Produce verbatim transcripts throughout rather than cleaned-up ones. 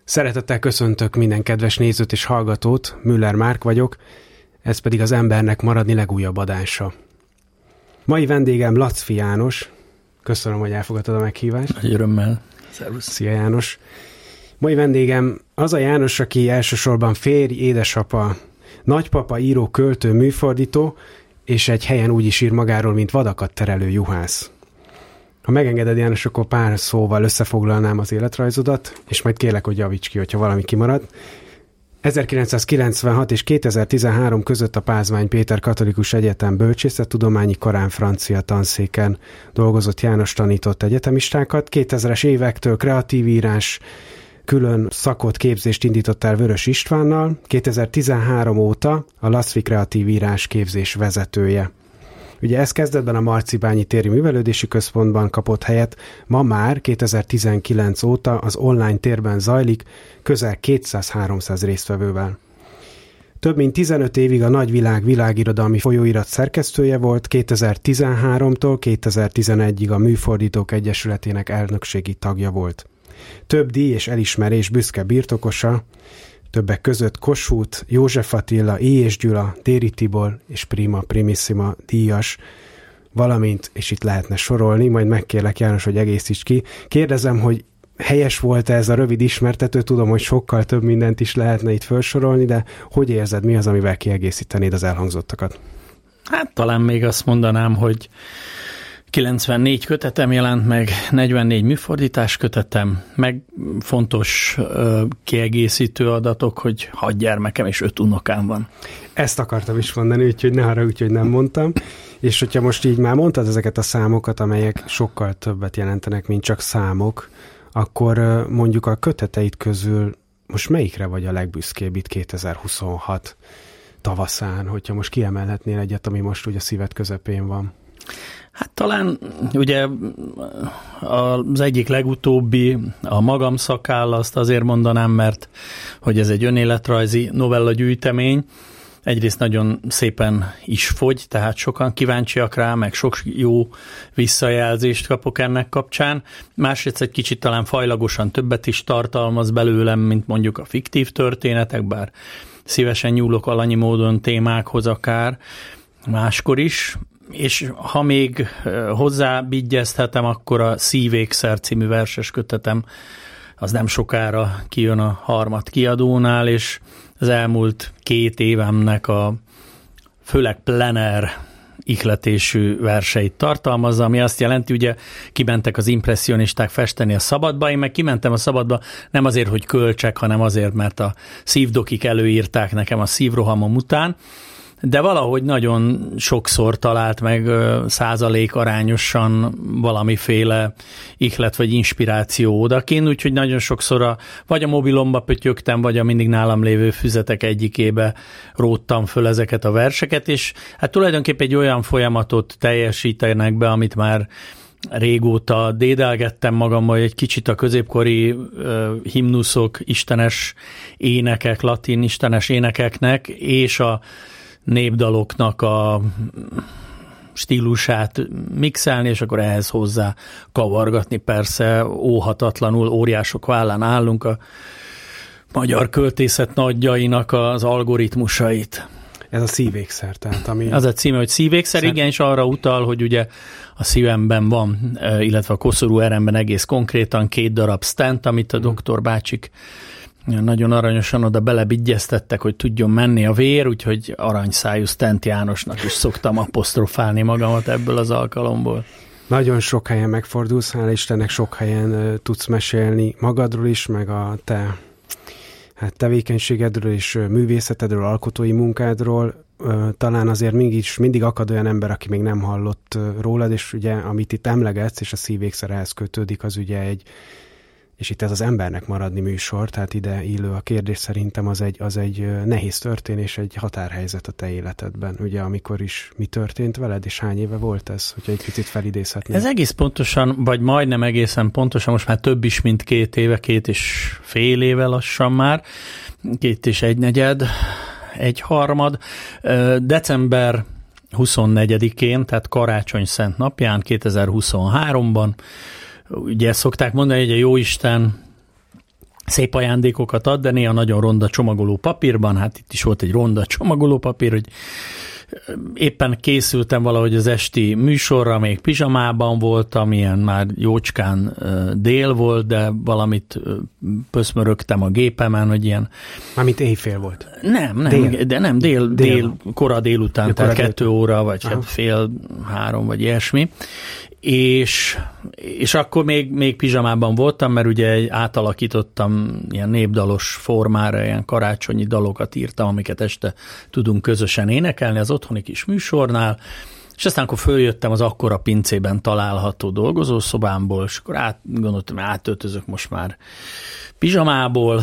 Szeretettel köszöntök minden kedves nézőt és hallgatót, Müller Márk vagyok, ez pedig az Embernek maradni legújabb adása. Mai vendégem Lacfi János, köszönöm, hogy elfogadtad a meghívást. Nagy örömmel. Szervusz. Szia János. Mai vendégem az a János, aki elsősorban férj, édesapa, nagypapa, író, költő, műfordító, és egy helyen úgy is ír magáról, mint vadakat terelő juhász. Ha megengeded, János, akkor pár szóval összefoglalnám az életrajzodat, és majd kérlek, hogy javíts ki, hogyha valami kimarad. ezerkilencszázkilencvenhat és kétezer-tizenhárom között a Pázmány Péter Katolikus Egyetem bölcsészettudományi karán francia tanszéken dolgozott János, tanított egyetemistákat. kétezres évektől kreatív írás, külön szakot, képzést indított el Vörös Istvánnal, kétezer-tizenhárom óta a Lacfi Kreatív Írás képzés vezetője. Ugye ez kezdetben a Marcibányi Téri Művelődési Központban kapott helyet, ma már kétezer-tizenkilenc óta az online térben zajlik, közel kétszáz-háromszáz résztvevővel. Több mint tizenöt évig a Nagyvilág világirodalmi folyóirat szerkesztője volt, kétezer-tizenháromtól kétezer-tizenegyig a Műfordítók Egyesületének elnökségi tagja volt. Több díj és elismerés büszke birtokosa, többek között Kossuth, József Attila, Éjés Gyula, Déri Tibor és Prima Primissima díjas, valamint, és itt lehetne sorolni, majd megkérlek, János, hogy egészíts ki. Kérdezem, hogy helyes volt ez a rövid ismertető, tudom, hogy sokkal több mindent is lehetne itt felsorolni, de hogy érzed, mi az, amivel kiegészítenéd az elhangzottakat? Hát talán még azt mondanám, hogy kilencvennégy kötetem jelent meg, negyvennégy műfordítás kötetem, meg fontos ö, kiegészítő adatok, hogy hat gyermekem és öt unokám van. Ezt akartam is mondani, úgyhogy ne haragudj, hogy nem mondtam. És hogyha most így már mondtad ezeket a számokat, amelyek sokkal többet jelentenek, mint csak számok, akkor mondjuk a köteteid közül most melyikre vagy a legbüszkébb itt kétezer-huszonhat tavaszán, hogyha most kiemelhetnél egyet, ami most ugye a szíved közepén van? Hát talán ugye az egyik legutóbbi, a Magam szakáll, azt azért mondanám, mert hogy ez egy önéletrajzi novella gyűjtemény, egyrészt nagyon szépen is fogy, tehát sokan kíváncsiak rá, meg sok jó visszajelzést kapok ennek kapcsán. Másrészt egy kicsit talán fajlagosan többet is tartalmaz belőlem, mint mondjuk a fiktív történetek, bár szívesen nyúlok alanyi módon témákhoz akár máskor is. És ha még hozzábigyezthetem, akkor a Szívékszer című verses kötetem, az nem sokára kijön a Harmat kiadónál, és az elmúlt két évemnek a főleg plener ihletésű verseit tartalmazza, ami azt jelenti, ugye kimentek az impresszionisták festeni a szabadba, én meg kimentem a szabadba nem azért, hogy költsek, hanem azért, mert a szívdokik előírták nekem a szívrohamom után, de valahogy nagyon sokszor talált meg százalék arányosan valamiféle ihlet vagy inspiráció odakint, úgyhogy nagyon sokszor a, vagy a mobilomba pötyögtem, vagy a mindig nálam lévő füzetek egyikébe róttam föl ezeket a verseket, és hát tulajdonképpen egy olyan folyamatot teljesítenek be, amit már régóta dédelgettem magammal, egy kicsit a középkori uh, himnuszok, istenes énekek, latin istenes énekeknek, és a népdaloknak a stílusát mixelni, és akkor ehhez hozzá kavargatni. Persze óhatatlanul óriások vállán állunk a magyar költészet nagyjainak az algoritmusait. Ez a Szívékszer, tehát ami... Az a címe, hogy Szívékszer, Szer... igen, és arra utal, hogy ugye a szívemben van, illetve a koszorú eremben egész konkrétan két darab stent, amit a doktor bácsik nagyon aranyosan oda belebigyeztettek, hogy tudjon menni a vér, úgyhogy aranyszájú Sztent Jánosnak is szoktam apostrofálni magamat ebből az alkalomból. Nagyon sok helyen megfordulsz, hál' Istennek, sok helyen uh, tudsz mesélni magadról is, meg a te hát, tevékenységedről és uh, művészetedről, alkotói munkádról. Uh, talán azért mégis mindig akad olyan ember, aki még nem hallott uh, rólad, és ugye amit itt emlegetsz, és a Szívékszer ehhez kötődik, az ugye egy, és itt ez az Embernek maradni műsor, tehát ide illő a kérdés szerintem, az egy, az egy nehéz történés, egy határhelyzet a te életedben, ugye, amikor is mi történt veled, és hány éve volt ez, hogyha egy picit felidézhetnél? Ez egész pontosan, vagy majdnem egészen pontosan, most már több is, mint két éve, két és fél éve lassan már, két és egynegyed, egy harmad, december huszonnegyedikén, tehát Karácsony Szent napján, kétezer-huszonháromban, ugye szokták mondani, hogy a Jóisten szép ajándékokat ad, de néha nagyon ronda csomagoló papírban, hát itt is volt egy ronda csomagoló papír, hogy éppen készültem valahogy az esti műsorra, még pizsamában voltam, ilyen már jócskán dél volt, de valamit pöszmörögtem a gépemen, hogy ilyen... Mármint éjfél volt. Nem, nem, dél. de nem, dél, dél. dél kora délután, de tehát kora kettő dél. óra, vagy hát fél három, vagy ilyesmi. És, és akkor még, még pizsamában voltam, mert ugye átalakítottam ilyen népdalos formára, ilyen karácsonyi dalokat írtam, amiket este tudunk közösen énekelni az otthoni kis műsornál, és aztán akkor följöttem az akkora pincében található dolgozószobámból, és akkor át, gondoltam, átöltözök most már pizsamából,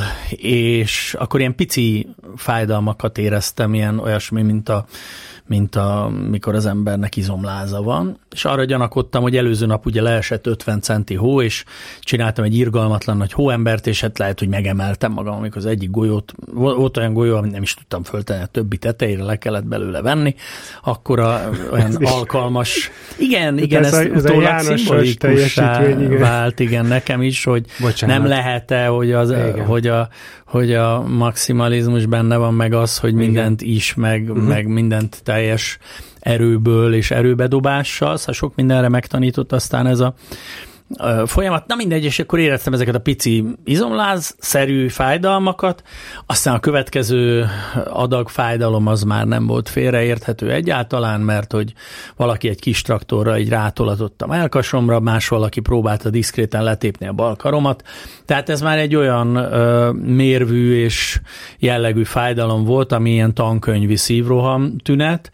és akkor ilyen pici fájdalmakat éreztem, ilyen olyasmi, mint a mint a, mikor az embernek izomláza van, és arra gyanakodtam, hogy előző nap ugye leesett ötven centi hó, és csináltam egy irgalmatlan nagy hóembert, és hát lehet, hogy megemeltem magam, amikor az egyik golyót, volt olyan golyó, amit nem is tudtam föltenni, a többi tetejére le kellett belőle venni, akkor a, olyan alkalmas, igen, igen, ez, ez utólag szimbolikussá vált, igen, nekem is, hogy Bocsánat. nem lehet-e, hogy, az, hogy, a, hogy a maximalizmus benne van, meg az, hogy mindent is, meg, uh-huh. meg mindent teljes erőből és erőbedobással, szóval sok mindenre megtanított aztán ez a folyamat. Na mindegy, és akkor éreztem ezeket a pici izomláz-szerű fájdalmakat, aztán a következő adag fájdalom az már nem volt félreérthető egyáltalán, mert hogy valaki egy kis traktorra így rátolatott a mellkasomra, más valaki próbálta diszkréten letépni a bal karomat, tehát ez már egy olyan ö, mérvű és jellegű fájdalom volt, ami ilyen tankönyvi szívroham tünet.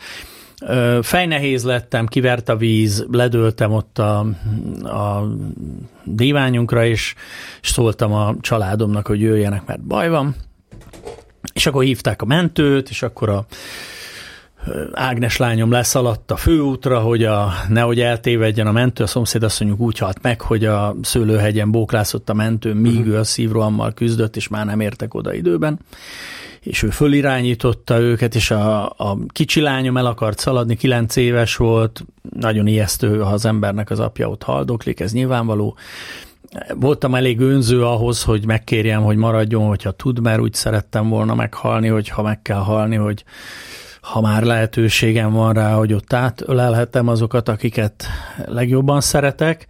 Fejnehéz lettem, kivert a víz, ledöltem ott a, a díványunkra, és, és szóltam a családomnak, hogy jöjjenek, mert baj van. És akkor hívták a mentőt, és akkor a Ágnes lányom leszaladt a főútra, hogy a, nehogy eltévedjen a mentő, a szomszédasszonyunk úgy halt meg, hogy a Szőlőhegyen bóklászott a mentő, míg uh-huh. ő a szívrohammal küzdött, és már nem értek oda időben. És ő fölirányította őket, és a, a kicsi lányom el akart szaladni, kilenc éves volt, nagyon ijesztő, ha az embernek az apja ott haldoklik, ez nyilvánvaló. Voltam elég önző ahhoz, hogy megkérjem, hogy maradjon, hogyha tud, mert úgy szerettem volna meghalni, hogy ha meg kell halni, hogy ha már lehetőségem van rá, hogy ott átölelhetem azokat, akiket legjobban szeretek.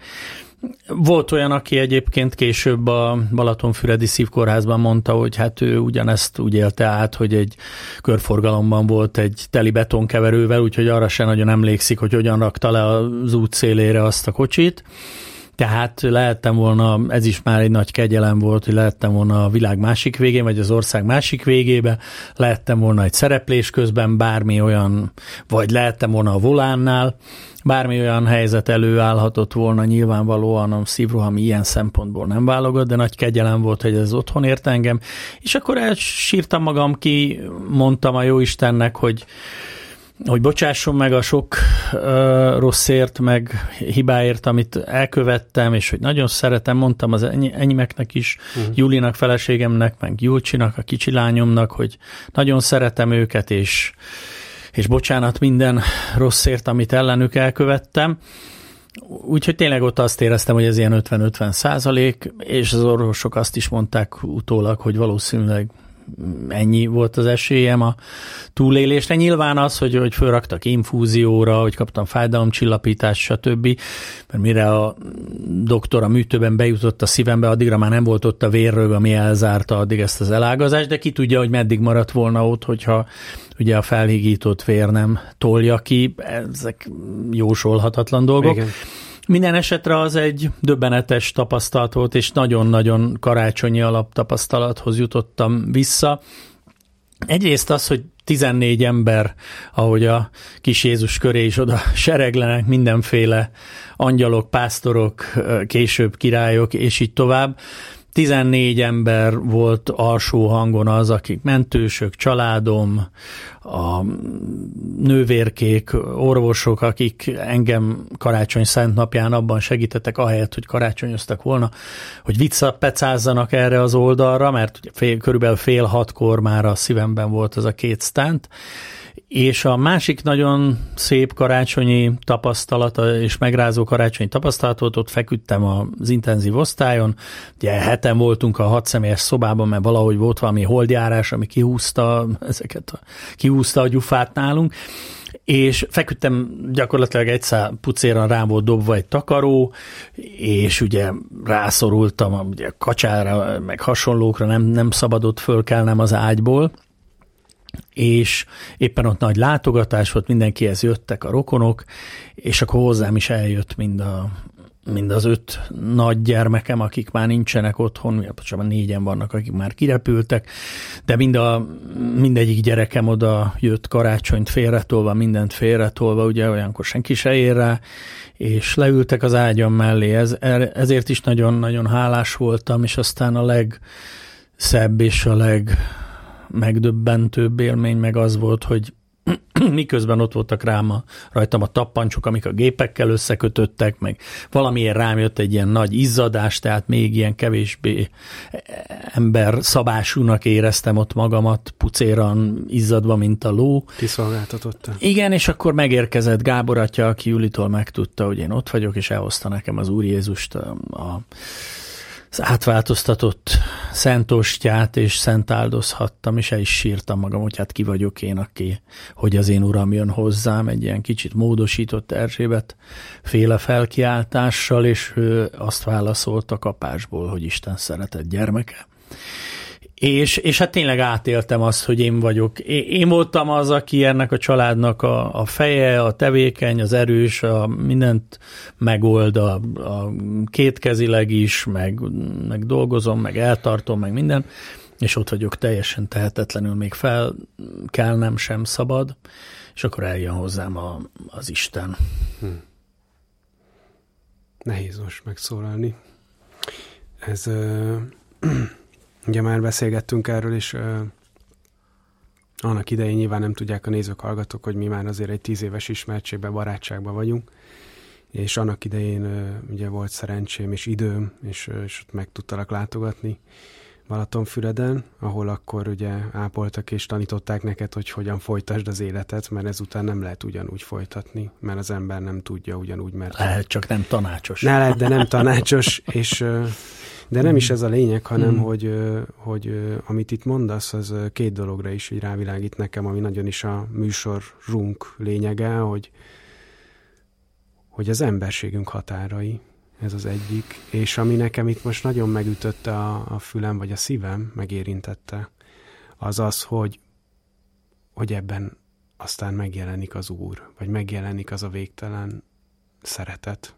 Volt olyan, aki egyébként később a Balatonfüredi Szívkórházban mondta, hogy hát ő ugyanezt úgy élte át, hogy egy körforgalomban volt egy teli betonkeverővel, úgyhogy arra se nagyon emlékszik, hogy hogyan rakta le az út szélére azt a kocsit. Tehát lehettem volna, ez is már egy nagy kegyelem volt, hogy lehettem volna a világ másik végén, vagy az ország másik végébe, lehettem volna egy szereplés közben, bármi olyan, vagy lehettem volna a volánnál, bármi olyan helyzet előállhatott volna, nyilvánvalóan a szívroham ilyen szempontból nem válogat, de nagy kegyelem volt, hogy ez otthon ért engem, és akkor elsírtam magam ki, mondtam a jóistennek, hogy hogy bocsásson meg a sok uh, rosszért, meg hibáért, amit elkövettem, és hogy nagyon szeretem, mondtam az eny- enyimeknek is, uh-huh. Julinak, feleségemnek, meg Julcsinak, a kicsi lányomnak, hogy nagyon szeretem őket, és, és bocsánat minden rosszért, amit ellenük elkövettem. Úgyhogy tényleg ott azt éreztem, hogy ez ilyen ötven-ötven százalék, és az orvosok azt is mondták utólag, hogy valószínűleg ennyi volt az esélyem a túlélésre. Nyilván az, hogy, hogy fölraktak infúzióra, hogy kaptam fájdalomcsillapítást, stb. Mert mire a doktor a műtőben bejutott a szívembe, addigra már nem volt ott a vérrög, ami elzárta addig ezt az elágazást, de ki tudja, hogy meddig maradt volna ott, hogyha ugye a felhigított vér nem tolja ki. Ezek jósolhatatlan dolgok. Igen. Minden esetre az egy döbbenetes tapasztalat volt, és nagyon-nagyon karácsonyi alaptapasztalathoz jutottam vissza. Egyrészt az, hogy tizennégy ember, ahogy a kis Jézus köré is oda sereglenek, mindenféle angyalok, pásztorok, később királyok, és így tovább. tizennégy ember volt alsó hangon az, akik mentősök, családom, a nővérkék, orvosok, akik engem karácsony szent napján abban segítettek, ahelyett, hogy karácsonyoztak volna, hogy visszapecázzanak erre az oldalra, mert ugye fél, körülbelül fél hatkor már a szívemben volt az a két stent, És a másik nagyon szép karácsonyi tapasztalata és megrázó karácsonyi tapasztalat volt, ott feküdtem az intenzív osztályon, ugye heten voltunk a hat személyes szobában, mert valahogy volt valami holdjárás, ami kihúzta ezeket, a, kihúzta a gyufát nálunk, és feküdtem gyakorlatilag egy szál pucéran, rám volt dobva egy takaró, és ugye rászorultam ugye kacsára, meg hasonlókra, nem, nem szabadott fölkelnem az ágyból, és éppen ott nagy látogatás volt, mindenkihez jöttek a rokonok, és akkor hozzám is eljött mind, a, mind az öt nagy gyermekem, akik már nincsenek otthon, csak négyen vannak, akik már kirepültek, de mind a, mindegyik gyerekem oda jött karácsonyt félretolva, mindent félretolva, ugye olyankor senki se ér rá, és leültek az ágyam mellé, Ez, ezért is nagyon-nagyon hálás voltam, és aztán a legszebb és a leg megdöbbentőbb élmény meg az volt, hogy miközben ott voltak rám a, rajtam a tappancsok, amik a gépekkel összekötöttek, meg valamiért rám jött egy ilyen nagy izzadás, tehát még ilyen kevésbé ember szabásúnak éreztem ott magamat, pucéran izzadva, mint a ló. Kiszolgáltatotta. Igen, és akkor megérkezett Gábor atya, aki Julitól megtudta, hogy én ott vagyok, és elhozta nekem az Úr Jézust a, a az átváltoztatott szent ostját, és szent áldozhattam, és el is sírtam magam, hogy hát ki vagyok én, aki, hogy az én uram jön hozzám, egy ilyen kicsit módosított Erzsébet féle felkiáltással, és ő azt válaszolt a kapásból, hogy Isten szeretett gyermeke. És, és hát tényleg átéltem azt, hogy én vagyok. Én voltam az, aki ennek a családnak a, a feje, a tevékeny, az erős, a mindent megold, a, a kétkezileg is, meg, meg dolgozom, meg eltartom, meg minden, és ott vagyok teljesen tehetetlenül, még fel kell, nem sem szabad, és akkor eljön hozzám a, az Isten. Hm. Nehéz most megszólalni. Ez... Uh... Ugye már beszélgettünk erről, és uh, annak idején nyilván nem tudják a nézők, hallgatók, hogy mi már azért egy tíz éves ismertségben, barátságban vagyunk, és annak idején uh, ugye volt szerencsém és időm, és, uh, és ott meg tudtalak látogatni Balatonfüreden, ahol akkor ugye ápoltak és tanították neked, hogy hogyan folytasd az életet, mert ezután nem lehet ugyanúgy folytatni, mert az ember nem tudja ugyanúgy, mert... Lehet, csak nem tanácsos. Ne lehet, de nem tanácsos, és... Uh, De nem is ez a lényeg, hanem, mm. hogy, hogy amit itt mondasz, az két dologra is így rávilágít nekem, ami nagyon is a műsorunk lényege, hogy, hogy az emberségünk határai, ez az egyik, és ami nekem itt most nagyon megütötte a, a fülem, vagy a szívem, megérintette, az az, hogy, hogy ebben aztán megjelenik az Úr, vagy megjelenik az a végtelen szeretet.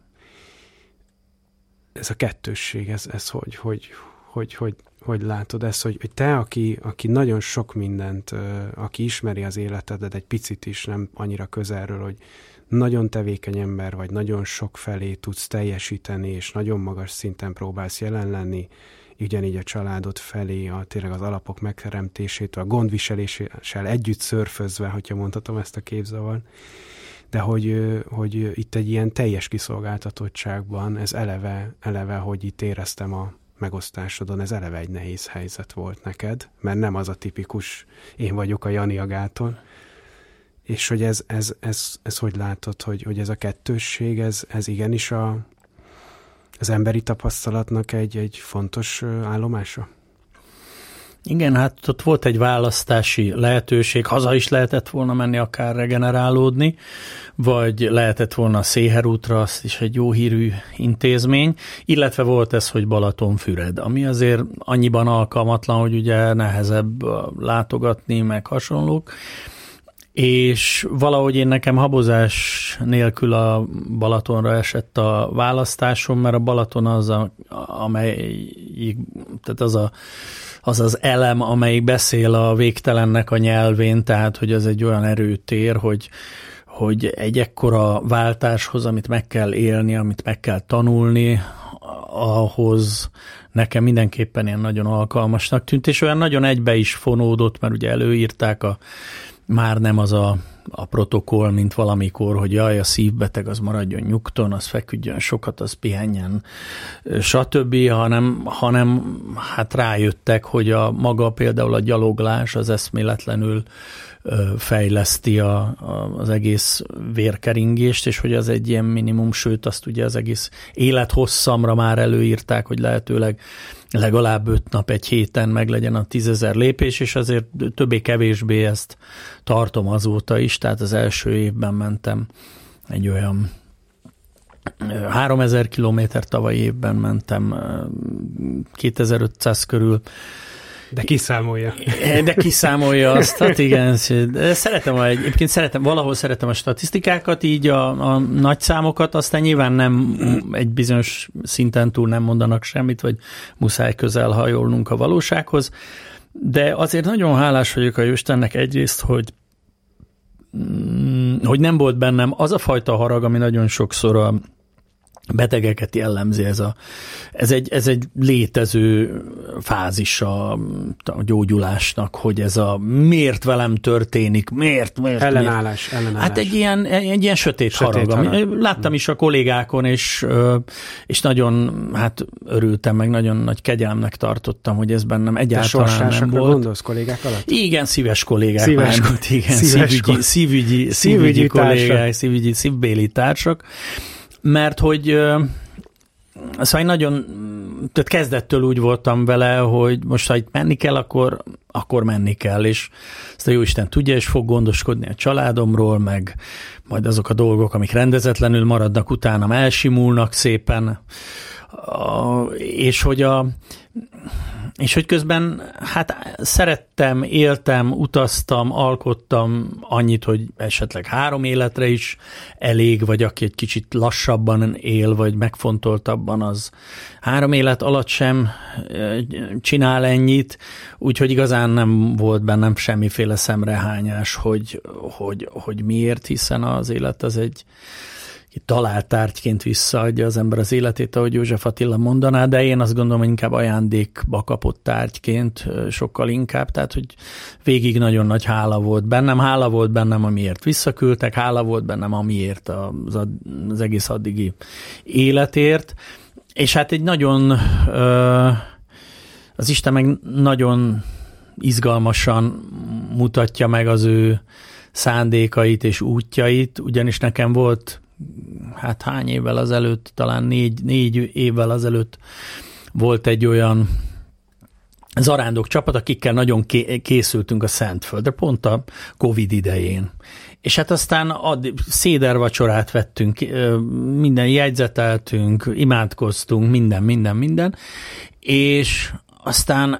Ez a kettősség, ez, ez hogy, hogy, hogy, hogy, hogy látod ezt, hogy, hogy te, aki, aki nagyon sok mindent, aki ismeri az életedet egy picit is, nem annyira közelről, hogy nagyon tevékeny ember vagy, nagyon sok felé tudsz teljesíteni, és nagyon magas szinten próbálsz jelen lenni, ugyanígy a családod felé, a, tényleg az alapok megteremtésétől, a gondviseléssel együtt szörfözve, hogyha mondhatom ezt a képzavart, de hogy, hogy itt egy ilyen teljes kiszolgáltatottságban, ez eleve, eleve, hogy itt éreztem a megosztásodon, ez eleve egy nehéz helyzet volt neked, mert nem az a tipikus, én vagyok a Jani Agától, és hogy ez, ez, ez, ez hogy látod, hogy, hogy ez a kettősség, ez, ez igenis a, az emberi tapasztalatnak egy, egy fontos állomása? Igen, hát ott volt egy választási lehetőség, haza is lehetett volna menni akár regenerálódni, vagy lehetett volna a Széherútra, az is egy jó hírű intézmény, illetve volt ez, hogy Balatonfüred, ami azért annyiban alkalmatlan, hogy ugye nehezebb látogatni, meg hasonlók, és valahogy én nekem habozás nélkül a Balatonra esett a választásom, mert a Balaton az, a, amely, tehát az a az az elem, amelyik beszél a végtelennek a nyelvén, tehát hogy az egy olyan erőtér, hogy, hogy egy ekkora váltáshoz, amit meg kell élni, amit meg kell tanulni, ahhoz nekem mindenképpen ilyen nagyon alkalmasnak tűnt, és olyan nagyon egybe is fonódott, mert ugye előírták a már nem az a, a protokoll, mint valamikor, hogy jaj, a szívbeteg az maradjon nyugton, az feküdjön sokat, az pihenjen, stb., hanem, hanem hát rájöttek, hogy a maga például a gyaloglás az eszméletlenül fejleszti a, a, az egész vérkeringést, és hogy az egy ilyen minimum, sőt azt ugye az egész élethosszamra már előírták, hogy lehetőleg legalább öt nap egy héten meg legyen a tízezer lépés, és azért többé-kevésbé ezt tartom azóta is, tehát az első évben mentem egy olyan háromezer kilométer, tavalyi évben mentem kétezer-ötszáz körül. De kiszámolja. De kiszámolja azt, hát igen. Szeretem, egyébként szeretem, valahol szeretem a statisztikákat, így a, a nagy számokat, aztán nyilván nem egy bizonyos szinten túl nem mondanak semmit, vagy muszáj közel hajolnunk a valósághoz, de azért nagyon hálás vagyok a Jóistennek egyrészt, hogy, hogy nem volt bennem az a fajta harag, ami nagyon sokszor a betegeket jellemzi, ez, a, ez, egy, ez egy létező fázis a, a gyógyulásnak, hogy ez a miért velem történik, miért, miért, ellenállás, miért. ellenállás. Hát egy ilyen, egy ilyen sötét, sötét harag. harag. Láttam is a kollégákon, és, és nagyon hát örültem, meg nagyon nagy kegyelemnek tartottam, hogy ez bennem egyáltalán nem volt. Gondolsz kollégák alatt? Igen, szíves kollégák. Szíves, már, igen, szíves szívügyi, szívügyi, szívügyi kollégák, szívügyi, szívbéli társak. Mert hogy szóval én nagyon, tehát kezdettől úgy voltam vele, hogy most ha itt menni kell, akkor, akkor menni kell, és ezt a Jóisten tudja, és fog gondoskodni a családomról, meg majd azok a dolgok, amik rendezetlenül maradnak, utána elsimulnak szépen, és hogy a és hogy közben hát szerettem, éltem, utaztam, alkottam annyit, hogy esetleg három életre is elég, vagy aki egy kicsit lassabban él, vagy megfontoltabban, az három élet alatt sem csinál ennyit, úgyhogy igazán nem volt bennem semmiféle szemrehányás, hogy, hogy, hogy miért, hiszen az élet az egy talált tárgyként visszaadja az ember az életét, ahogy József Attila mondaná, de én azt gondolom, hogy inkább ajándékba kapott tárgyként sokkal inkább, tehát hogy végig nagyon nagy hála volt bennem, hála volt bennem, amiért visszaküldtek, hála volt bennem, amiért az, az egész addigi életért, és hát egy nagyon, az Isten meg nagyon izgalmasan mutatja meg az ő szándékait és útjait, ugyanis nekem volt hát hány évvel azelőtt, talán négy, négy évvel azelőtt volt egy olyan zarándok csapat, akikkel nagyon készültünk a Szentföldre, pont a Covid idején. És hát aztán ad, szédervacsorát vettünk, minden jegyzeteltünk, imádkoztunk, minden, minden, minden, és aztán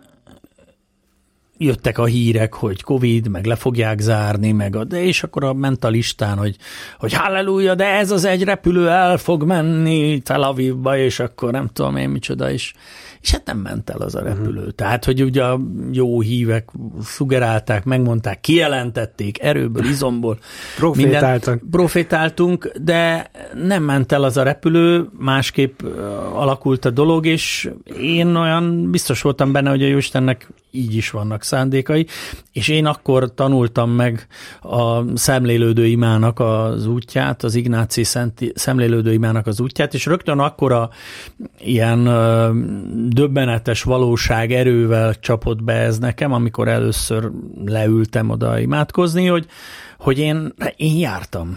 jöttek a hírek, hogy Covid, meg le fogják zárni, meg a, de és akkor a ment a listán, hogy, hogy halleluja, de ez az egy repülő el fog menni Tel Avivba, és akkor nem tudom én micsoda is. És hát nem ment el az a repülő. Uh-huh. Tehát, hogy ugye a jó hívek szugerálták, megmondták, kijelentették, erőből, izomból. Profétáltak. Profétáltunk, de nem ment el az a repülő, másképp alakult a dolog, és én olyan biztos voltam benne, hogy a Jóistennek így is vannak szándékai, és én akkor tanultam meg a szemlélődő imának az útját, az Ignáci Szent szemlélődő imának az útját, és rögtön akkora ilyen döbbenetes valóság erővel csapott be ez nekem, amikor először leültem oda imádkozni, hogy, hogy én, én jártam.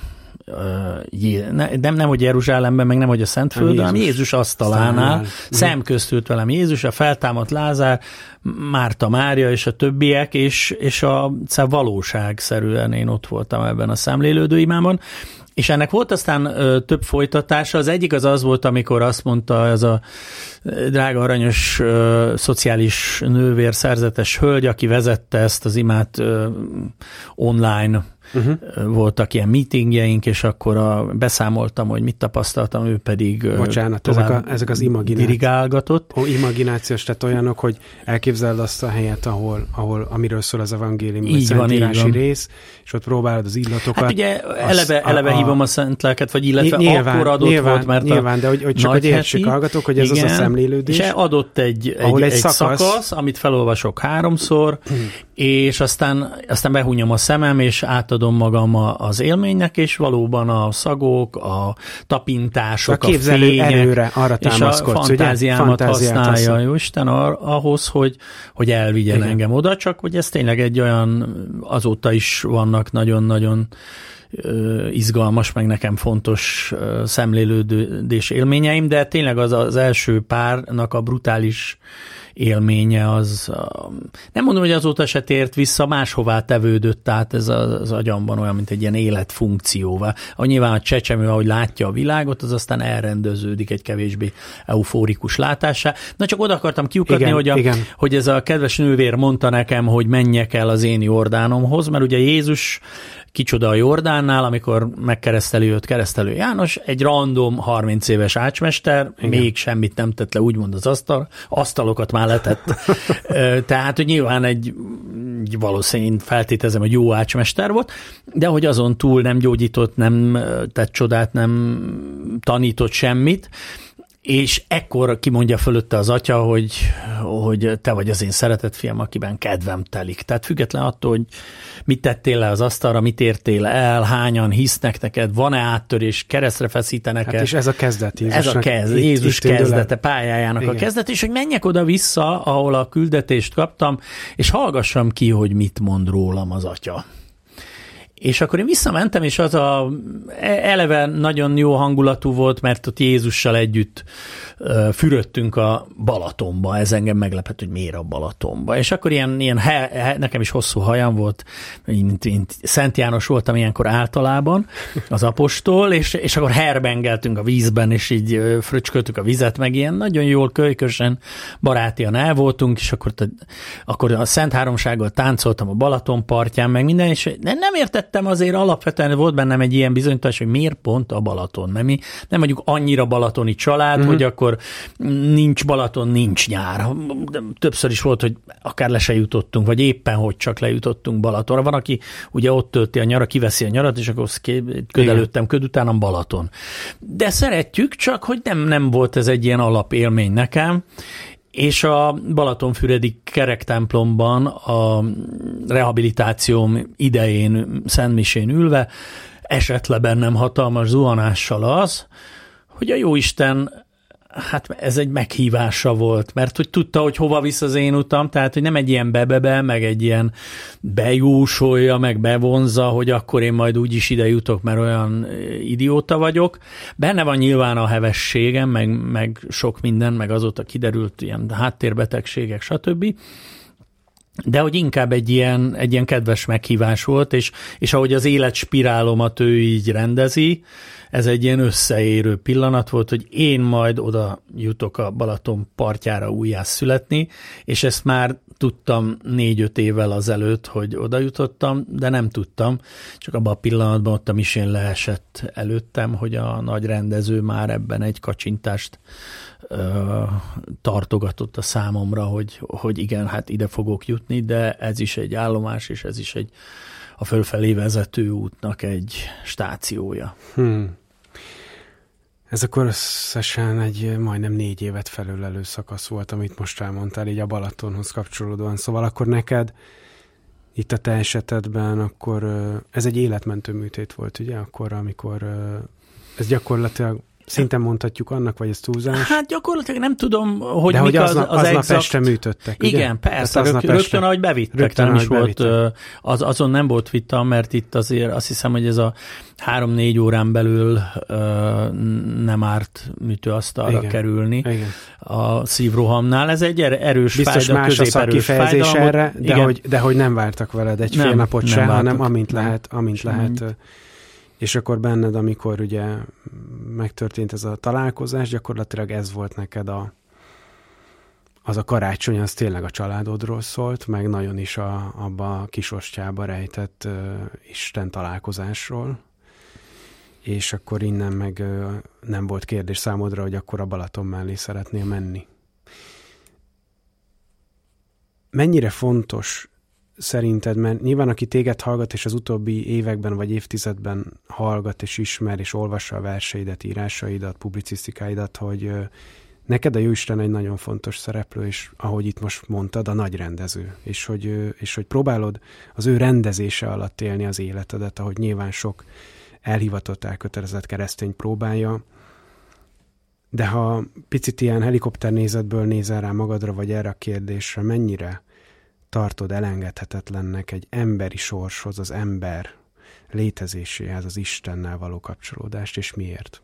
Nem, nem, hogy Jeruzsálemben, meg nem, hogy a Szentföldön, hanem Jézus asztalánál, szemközt ült velem Jézus, a feltámadt Lázár, Márta Mária és a többiek, és, és a valóságszerűen én ott voltam ebben a szemlélődő imában. És ennek volt aztán ö, több folytatása. Az egyik az az volt, amikor azt mondta ez a drága aranyos ö, szociális nővér, szerzetes hölgy, aki vezette ezt az imát ö, online. Uh-huh. Voltak ilyen meetingjeink, és akkor a, beszámoltam, hogy mit tapasztaltam, ő pedig Bocsánat, ezek, a, ezek az imaginációk. dirigálgatott. Ó, imaginációs, tehát olyanok, hogy elképzeld azt a helyet, ahol, ahol amiről szól az evangélium, vagy szentírási rész, és ott próbálod az illatokat. Hát ugye eleve, az, eleve a, hívom a szent lelket, vagy illetve nyilván, akkor adott nyilván, volt, mert nyilván, de hogy, hogy csak hogy értsék hallgatók, hogy ez igen, az a szemlélődés. És adott egy, egy, egy, egy szakasz. szakasz, amit felolvasok háromszor, és aztán, aztán behúnyom a szemem, és átadom magam az élménynek, és valóban a szagok, a tapintások, a, a fények, erőre, arra és a fantáziámat használja Jóisten ahhoz, hogy, hogy elvigyen Igen. engem oda, csak hogy ez tényleg egy olyan, azóta is vannak nagyon-nagyon izgalmas, meg nekem fontos szemlélődés élményeim, de tényleg az az első párnak a brutális élménye az, nem mondom, hogy azóta se tért vissza, máshová tevődött, tehát ez az agyamban olyan, mint egy ilyen életfunkcióvá. A nyilván a csecsemő, ahogy látja a világot, az aztán elrendeződik egy kevésbé eufórikus látássá. Na csak oda akartam kiukadni, igen, hogy, a, hogy ez a kedves nővér mondta nekem, hogy menjek el az én Jordánomhoz, mert ugye Jézus kicsoda a Jordánnál, amikor megkereszteli őt keresztelő János, egy random harminc éves ácsmester, igen. még semmit nem tett le, úgymond az asztal, asztalokat már letett. Tehát, hogy nyilván egy, valószínűleg feltételezem, hogy jó ácsmester volt, de hogy azon túl nem gyógyított, nem tett csodát, nem tanított semmit, és ekkor kimondja fölötte az atya, hogy, hogy te vagy az én szeretett fiam, akiben kedvem telik. Tehát független attól, hogy mit tettél le az asztalra, mit értél el, hányan hisznek neked, van-e áttörés, keresztre feszítenek. Hát és ez a kezdet Jézusnak. Ez a kezdet, Jézus itt, itt kezdete, pályájának Igen. a kezdet, és hogy menjek oda-vissza, ahol a küldetést kaptam, és hallgassam ki, hogy mit mond rólam az atya. És akkor én visszamentem, és az a eleve nagyon jó hangulatú volt, mert ott Jézussal együtt fürödtünk a Balatonba. Ez engem meglepett, hogy miért a Balatonba. És akkor ilyen, ilyen he, he, nekem is hosszú hajam volt, mint, mint Szent János voltam ilyenkor általában, az apostol, és, és akkor herbengeltünk a vízben, és így fröcsköltük a vizet, meg ilyen nagyon jól, kölykösen, barátian el voltunk, és akkor, akkor a Szent Háromsággal táncoltam a Balaton partján, meg minden, és nem, nem értettem azért alapvetően, volt bennem egy ilyen bizonytalanság, hogy miért pont a Balaton, mert mi nem vagyunk annyira balatoni család, mm-hmm. hogy akkor nincs Balaton, nincs nyár. Többször is volt, hogy akár le se jutottunk, vagy éppen, hogy csak lejutottunk Balatonra. Van, aki ugye ott tölti a nyara, kiveszi a nyarat, és akkor köd előttem, köd utánam Balaton. De szeretjük, csak hogy nem, nem volt ez egy ilyen alapélmény nekem, és a Balatonfüredi kerektemplomban a rehabilitációm idején szentmisén ülve esett le bennem hatalmas zuhanással az, hogy a Jóisten, hát ez egy meghívása volt, mert hogy tudta, hogy hova visz az én utam, tehát hogy nem egy ilyen bebebe, meg egy ilyen bejósolja, meg bevonza, hogy akkor én majd úgyis ide jutok, mert olyan idióta vagyok. Benne van nyilván a hevességem, meg, meg sok minden, meg azóta kiderült ilyen háttérbetegségek, stb., de hogy inkább egy ilyen, egy ilyen kedves meghívás volt, és, és ahogy az életspirálomat ő így rendezi, ez egy ilyen összeérő pillanat volt, hogy én majd oda jutok a Balaton partjára újjászületni, és ezt már tudtam négy-öt évvel azelőtt, hogy oda jutottam, de nem tudtam, csak abban a pillanatban ott a misén leesett előttem, hogy a nagy rendező már ebben egy kacsintást ö, tartogatott a számomra, hogy, hogy igen, hát ide fogok jutni, de ez is egy állomás, és ez is egy a fölfelé vezető útnak egy stációja. Hmm. Ez akkor összesen egy majdnem négy évet felülelő szakasz volt, amit most elmondtál így a Balatonhoz kapcsolódóan. Szóval akkor neked itt a te esetedben akkor ez egy életmentő műtét volt, ugye? Akkor, amikor ez gyakorlatilag szinte mondhatjuk annak, vagy ez túlzás? Hát gyakorlatilag nem tudom, hogy de mik hogy az, az, az aznap exakt... este műtöttek, ugye? Igen, persze, rög, rögtön este... ahogy bevittek, rögtön, nem is volt, az, azon nem volt vita, mert itt azért azt hiszem, hogy ez a három-négy órán belül nem árt műtőasztalra igen, kerülni igen. a szívrohamnál. Ez egy erős biztos fájdalom, más a szakkifejezés erre, de hogy, de hogy nem vártak veled egy fél napot nem se, vártak, hanem amint nem. lehet, amint Semmi. lehet... És akkor benned, amikor ugye megtörtént ez a találkozás, gyakorlatilag ez volt neked a, az a karácsony, az tényleg a családodról szólt, meg nagyon is a, abba a kisostyába rejtett uh, Isten találkozásról. És akkor innen meg uh, nem volt kérdés számodra, hogy akkor a Balaton mellé szeretnél menni. Mennyire fontos szerinted, mert nyilván aki téged hallgat, és az utóbbi években vagy évtizedben hallgat, és ismer, és olvassa a verseidet, írásaidat, publicisztikáidat, hogy neked a Jóisten egy nagyon fontos szereplő, és ahogy itt most mondtad, a nagy rendező, és hogy, és hogy próbálod az ő rendezése alatt élni az életedet, ahogy nyilván sok elhivatott, elkötelezett keresztény próbálja, de ha picit ilyen helikopternézetből nézel rá magadra, vagy erre a kérdésre, mennyire tartod elengedhetetlennek egy emberi sorshoz, az ember létezéséhez, az Istennel való kapcsolódást, és miért?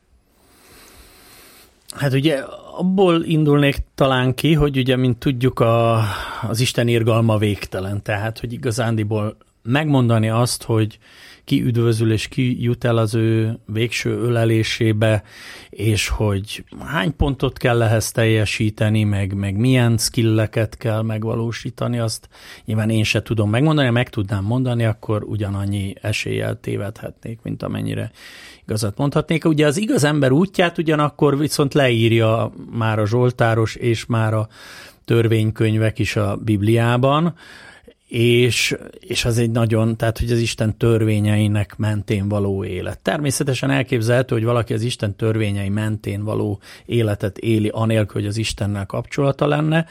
Hát ugye abból indulnék talán ki, hogy ugye, mint tudjuk, a, az Isten irgalma végtelen, tehát, hogy igazándiból megmondani azt, hogy ki üdvözül és ki jut el az ő végső ölelésébe, és hogy hány pontot kell ehhez teljesíteni, meg, meg milyen skilleket kell megvalósítani, azt nyilván én se tudom megmondani, ha meg tudnám mondani, akkor ugyanannyi eséllyel tévedhetnék, mint amennyire igazat mondhatnék. Ugye az igaz ember útját ugyanakkor viszont leírja már a zsoltáros és már a törvénykönyvek is a Bibliában, És, és az egy nagyon, tehát hogy az Isten törvényeinek mentén való élet. Természetesen elképzelhető, hogy valaki az Isten törvényei mentén való életet éli, anélkül, hogy az Istennel kapcsolata lenne,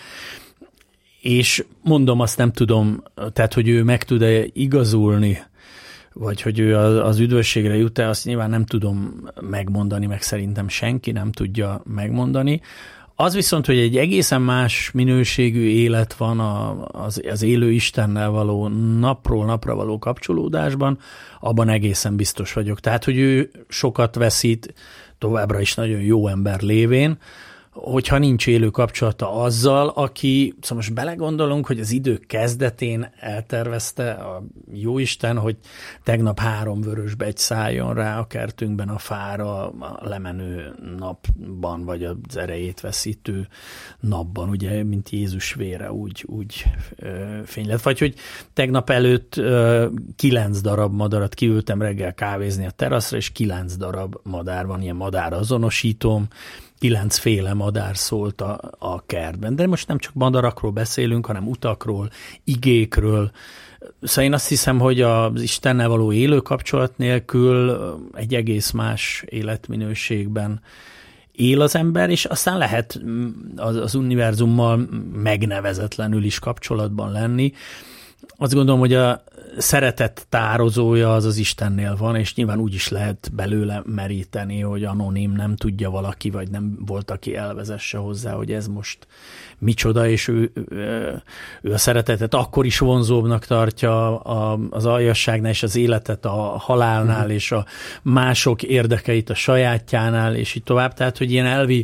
és mondom, azt nem tudom, tehát hogy ő meg tud-e igazulni, vagy hogy ő az üdvösségre jut-e, azt nyilván nem tudom megmondani, meg szerintem senki nem tudja megmondani. Az viszont, hogy egy egészen más minőségű élet van az, az élő Istennel való napról napra való kapcsolódásban, abban egészen biztos vagyok. Tehát, hogy ő sokat veszít, továbbra is nagyon jó ember lévén, hogyha nincs élő kapcsolata azzal, aki, szóval most belegondolunk, hogy az idők kezdetén eltervezte a Jóisten, hogy tegnap három vörösbegy szálljon rá a kertünkben a fára a lemenő napban, vagy az erejét veszítő napban, ugye, mint Jézus vére úgy, úgy ö, fény lett. Vagy hogy tegnap előtt ö, kilenc darab madarat kiültem reggel kávézni a teraszra, és kilenc darab madár van, ilyen madár azonosítóm, kilencféle madár szólt a, a kertben. De most nem csak madarakról beszélünk, hanem utakról, igékről. Szóval én azt hiszem, hogy az Istennel való élő kapcsolat nélkül egy egész más életminőségben él az ember, és aztán lehet az, az univerzummal megnevezetlenül is kapcsolatban lenni. Azt gondolom, hogy a szeretet tározója az az Istennél van, és nyilván úgy is lehet belőle meríteni, hogy anonim, nem tudja valaki, vagy nem volt, aki elvezesse hozzá, hogy ez most micsoda, és ő, ő, ő a szeretetet akkor is vonzóbbnak tartja az aljasságnál, és az életet a halálnál, mm. és a mások érdekeit a sajátjánál, és így tovább. Tehát, hogy ilyen elvi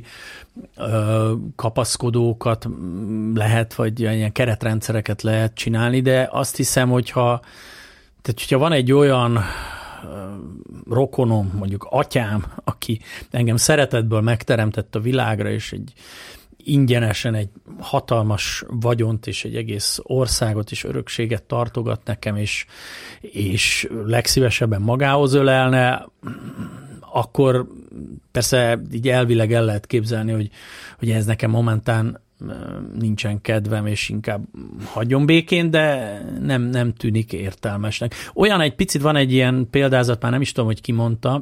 kapaszkodókat lehet, vagy ilyen keretrendszereket lehet csinálni, de azt hiszem, hogyha, tehát, hogyha van egy olyan rokonom, mondjuk atyám, aki engem szeretetből megteremtett a világra, és egy ingyenesen egy hatalmas vagyont és egy egész országot és örökséget tartogat nekem, és, és legszívesebben magához ölelne, akkor persze így elvileg el lehet képzelni, hogy, hogy ez nekem momentán nincsen kedvem, és inkább hagyjon békén, de nem, nem tűnik értelmesnek. Olyan egy picit van egy ilyen példázat, már nem is tudom, hogy ki mondta,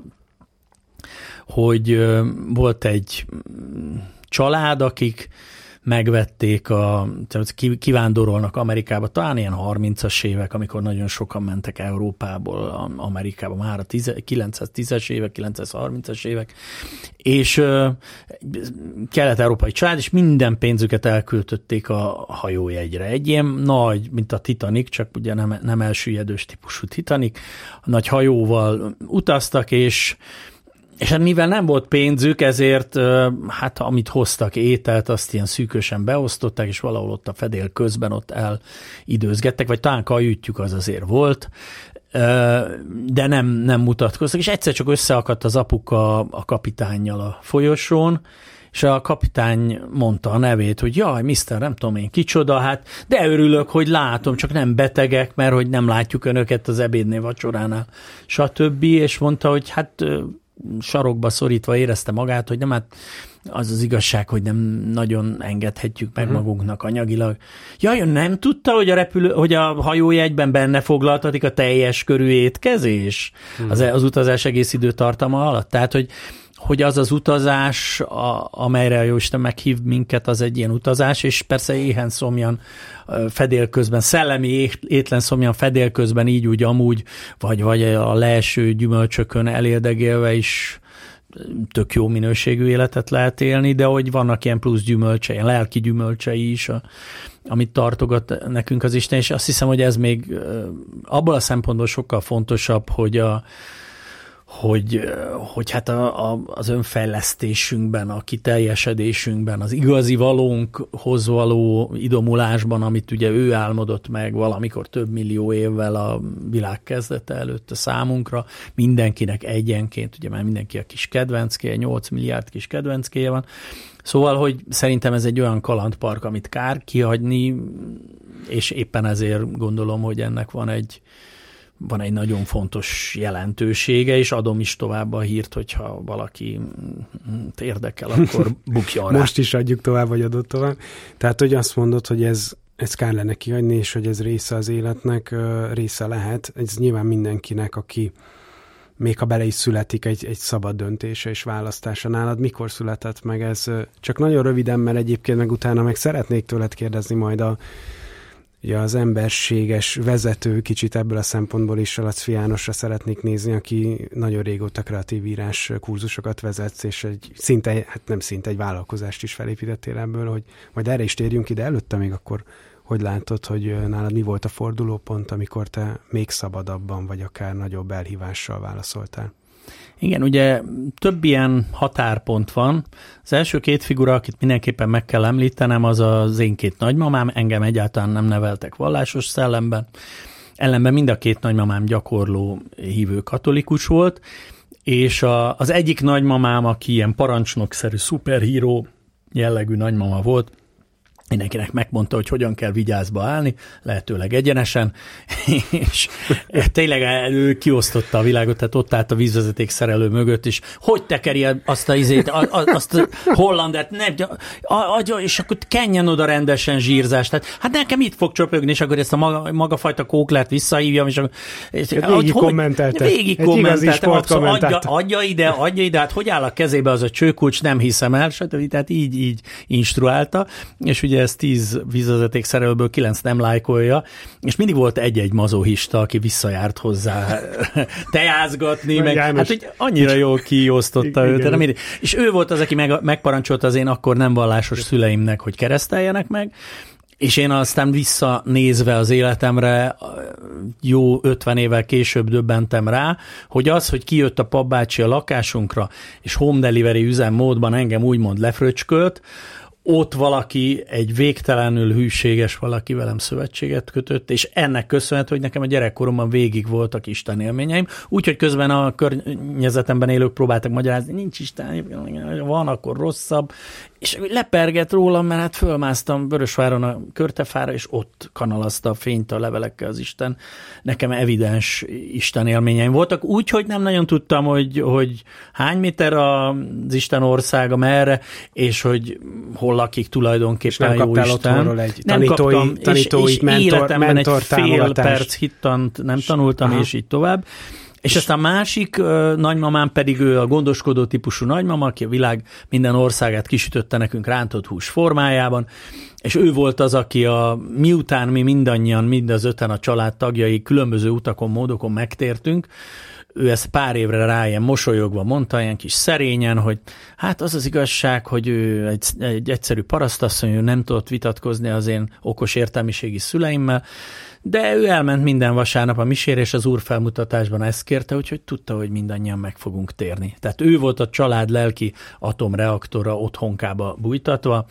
hogy volt egy család, akik megvették, a, kivándorolnak Amerikába, talán ilyen harmincas évek, amikor nagyon sokan mentek Európából Amerikába, már a kilencszáztízes évek, kilencszázharmincas évek, és kelet-európai család, és minden pénzüket elköltötték a hajójegyre. Egy ilyen nagy, mint a Titanic, csak ugye nem, nem elsüllyedős típusú Titanic, nagy hajóval utaztak, és És hát mivel nem volt pénzük, ezért hát amit hoztak ételt, azt ilyen szűkösen beosztották, és valahol ott a fedél közben ott elidőzgettek, vagy talán kajütjük az azért volt, de nem, nem mutatkoztak, és egyszer csak összeakadt az apuka a kapitánnyal a folyosón, és a kapitány mondta a nevét, hogy jaj, miszter, nem tudom én kicsoda, hát, de örülök, hogy látom, csak nem betegek, mert hogy nem látjuk önöket az ebédnél, vacsoránál, stb. És mondta, hogy hát sarokba szorítva érezte magát, hogy nem, hát az az igazság, hogy nem nagyon engedhetjük meg uh-huh. magunknak anyagilag. Jaj, nem tudta, hogy a, repülő, hogy a hajójegyben benne foglaltatik a teljes körű étkezés uh-huh. az, az utazás egész időtartama alatt? Tehát, hogy hogy az az utazás, a, amelyre a Jóisten meghív minket, az egy ilyen utazás, és persze éhen szomjan fedél közben, szellemi étlen szomjan fedél közben így úgy amúgy, vagy, vagy a leeső gyümölcsökön elérdegélve is tök jó minőségű életet lehet élni, de hogy vannak ilyen plusz gyümölcsei, ilyen lelki gyümölcsei is, a, amit tartogat nekünk az Isten, és azt hiszem, hogy ez még abból a szempontból sokkal fontosabb, hogy a hogy, hogy hát a, a, az önfejlesztésünkben, a kiteljesedésünkben, az igazi valónkhoz való idomulásban, amit ugye ő álmodott meg valamikor több millió évvel a világ kezdete előtt a számunkra, mindenkinek egyenként, ugye már mindenki a kis kedvenckéje, nyolc milliárd kis kedvenckéje van. Szóval, hogy szerintem ez egy olyan kalandpark, amit kár kihagyni, és éppen ezért gondolom, hogy ennek van egy van egy nagyon fontos jelentősége, és adom is tovább a hírt, hogyha valaki érdekel, akkor bukjon rá. Most is adjuk tovább, vagy adott tovább. Tehát, hogy azt mondod, hogy ez, ez kár lenne kihagyni, és hogy ez része az életnek, része lehet. Ez nyilván mindenkinek, aki még ha bele is születik egy, egy szabad döntése és választása nálad. Mikor született meg ez? Csak nagyon röviden, mert egyébként meg utána meg szeretnék tőled kérdezni majd a Ja, az emberséges vezető, kicsit ebből a szempontból is Salacfi Jánosra szeretnék nézni, aki nagyon régóta kreatív írás kurzusokat vezetsz, és egy szinte, hát nem szinte, egy vállalkozást is felépítettél ebből, hogy majd erre is térjünk ide. Előtte még akkor hogy látod, hogy nálad mi volt a fordulópont, amikor te még szabadabban, vagy akár nagyobb elhívással válaszoltál? Igen, ugye több ilyen határpont van. Az első két figura, akit mindenképpen meg kell említenem, az az én két nagymamám, engem egyáltalán nem neveltek vallásos szellemben. Ellenben mind a két nagymamám gyakorló hívő katolikus volt, és a, az egyik nagymamám, aki ilyen parancsnokszerű szuperhíró jellegű nagymama volt, mindenkinek megmondta, hogy hogyan kell vigyázba állni, lehetőleg egyenesen, és tényleg ő kiosztotta a világot, tehát ott állt a vízvezeték szerelő mögött, és hogy tekeri azt a izét, azt a hollandert, ne, adja, és akkor kenjen oda rendesen zsírzás. Tehát, hát nekem itt fog csöpögni, és akkor ezt a maga, maga fajta kóklert visszahívjam, és, és végig kommentelte. Végig kommentelte. Adja, adja ide, adja ide, hát hogy áll a kezébe az a csőkulcs, nem hiszem el, stb. Tehát így, így instruálta, és ugye ez tíz vízvezeték szerelőből kilenc nem lájkolja, és mindig volt egy-egy mazohista, aki visszajárt hozzá teázgatni, meg János, hát hogy annyira jól kiosztotta őt. Nem, és ő volt az, aki meg, megparancsolta az én akkor nem vallásos szüleimnek, hogy kereszteljenek meg, és én aztán visszanézve az életemre jó ötven évvel később döbbentem rá, hogy az, hogy kijött a papbácsi a lakásunkra, és home delivery üzemmódban engem úgymond lefröcskölt, ott valaki, egy végtelenül hűséges valaki velem szövetséget kötött, és ennek köszönhető, hogy nekem a gyerekkoromban végig voltak Isten élményeim, úgyhogy közben a környezetemben élők próbáltak magyarázni, nincs Isten, van, akkor rosszabb, és lepergett rólam, mert hát fölmásztam Vörösváron a körtefára, és ott kanalazta a fényt a levelekkel az Isten. Nekem evidens Isten élményeim voltak, úgyhogy nem nagyon tudtam, hogy, hogy hány méter az Isten országa, merre, és hogy hol lakik tulajdonképpen és nem jó Isten. Egy nem tanítói, kaptam, tanítói, és, és mentor, életemben mentor egy fél perc hittant nem tanultam, aha, és így tovább. És ezt a másik uh, nagymamám pedig ő a gondoskodó típusú nagymama, aki a világ minden országát kisütötte nekünk rántott hús formájában, és ő volt az, aki a, miután mi mindannyian, mind az öten a család tagjai különböző utakon, módokon megtértünk, ő ezt pár évre rá ilyen mosolyogva mondta, ilyen kis szerényen, hogy hát az az igazság, hogy ő egy, egy egyszerű parasztasszony, ő nem tudott vitatkozni az én okos értelmiségi szüleimmel, de ő elment minden vasárnap a misére, és az úrfelmutatásban ezt kérte, úgyhogy tudta, hogy mindannyian meg fogunk térni. Tehát ő volt a család lelki atomreaktora otthonkába bújtatva,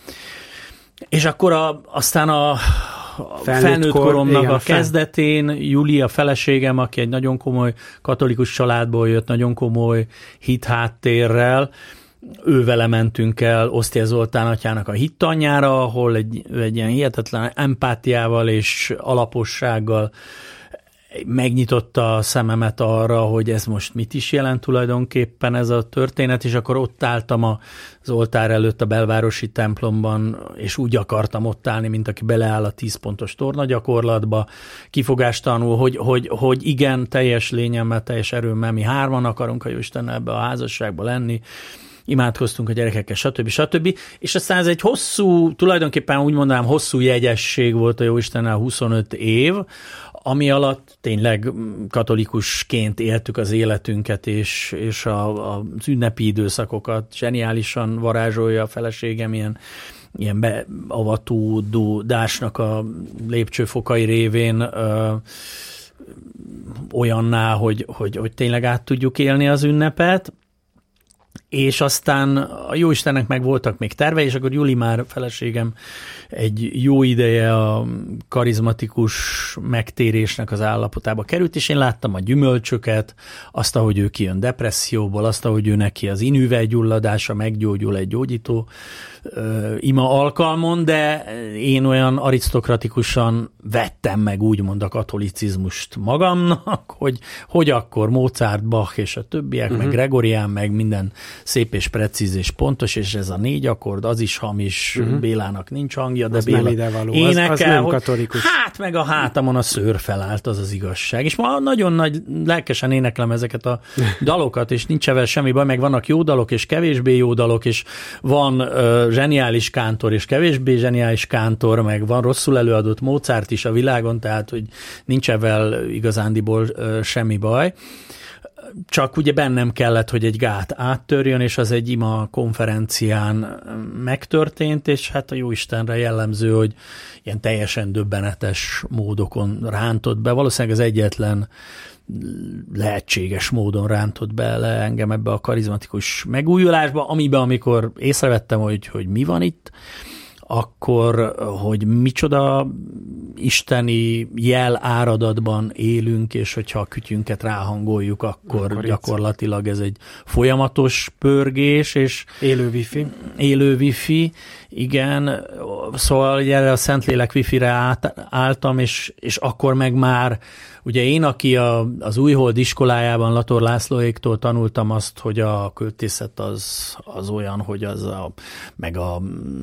és akkor a, aztán a felnőtt, felnőtt kor, koromnak igen, a kezdetén Júlia feleségem, aki egy nagyon komoly katolikus családból jött, nagyon komoly hitháttérrel, ővele mentünk el Osztia Zoltán atyának a hittanyára, ahol egy, egy ilyen hihetetlen empátiával és alapossággal megnyitotta a szememet arra, hogy ez most mit is jelent tulajdonképpen ez a történet, és akkor ott álltam az oltár előtt a belvárosi templomban, és úgy akartam ott állni, mint aki beleáll a tíz pontos tornagyakorlatba, kifogástalanul, hogy, hogy, hogy igen, teljes lényemmel, teljes erőmmel, mi hárman akarunk a Jóistennel ebbe a házasságba lenni, imádkoztunk a gyerekekkel, stb. stb. És aztán ez egy hosszú, tulajdonképpen úgy mondanám, hosszú jegyesség volt a Jóistennel, huszonöt év, ami alatt tényleg katolikusként éltük az életünket, és, és a, az ünnepi időszakokat zseniálisan varázsolja a feleségem, ilyen, ilyen beavatódásnak a lépcsőfokai révén ö, olyanná, hogy, hogy, hogy tényleg át tudjuk élni az ünnepet. És aztán a Jóistennek meg voltak még tervei, és akkor Juli már feleségem egy jó ideje a karizmatikus megtérésnek az állapotába került, és én láttam a gyümölcsöket, azt, ahogy ő kijön depresszióból, azt, ahogy ő neki az inüvelygyulladása meggyógyul egy gyógyító uh, ima alkalmon, de én olyan arisztokratikusan vettem meg úgymond a katolicizmust magamnak, hogy, hogy akkor Mozart, Bach és a többiek, uh-huh. meg Gregorián, meg minden szép és precíz és pontos, és ez a négy akkord, az is hamis, uh-huh. Bélának nincs hangja, de az Béla nem idevaló, énekel, az, az nem hogy katolikus. Hát meg a hátamon a szőr felállt, az az igazság. És ma nagyon nagy lelkesen éneklem ezeket a dalokat, és nincs evel semmi baj, meg vannak jó dalok, és kevésbé jó dalok, és van uh, zseniális kántor, és kevésbé zseniális kántor, meg van rosszul előadott Mozart is a világon, tehát, hogy nincs evel igazándiból uh, semmi baj. Csak ugye bennem kellett, hogy egy gát áttörjön, és az egy ima konferencián megtörtént, és hát a Jóistenre jellemző, hogy ilyen teljesen döbbenetes módokon rántott be. Valószínűleg az egyetlen lehetséges módon rántott bele engem ebbe a karizmatikus megújulásba, amiben amikor észrevettem, hogy, hogy mi van itt, akkor, hogy micsoda isteni jel áradatban élünk, és hogyha a kütyünket ráhangoljuk, akkor, akkor gyakorlatilag ez egy folyamatos pörgés, és élő wifi. Élő wifi, igen. Szóval erre a Szentlélek wifi-re át, álltam, és, és akkor meg már ugye én, aki a, az Újhold iskolájában Lator Lászlóéktól tanultam azt, hogy a költészet az, az olyan, hogy az a, meg a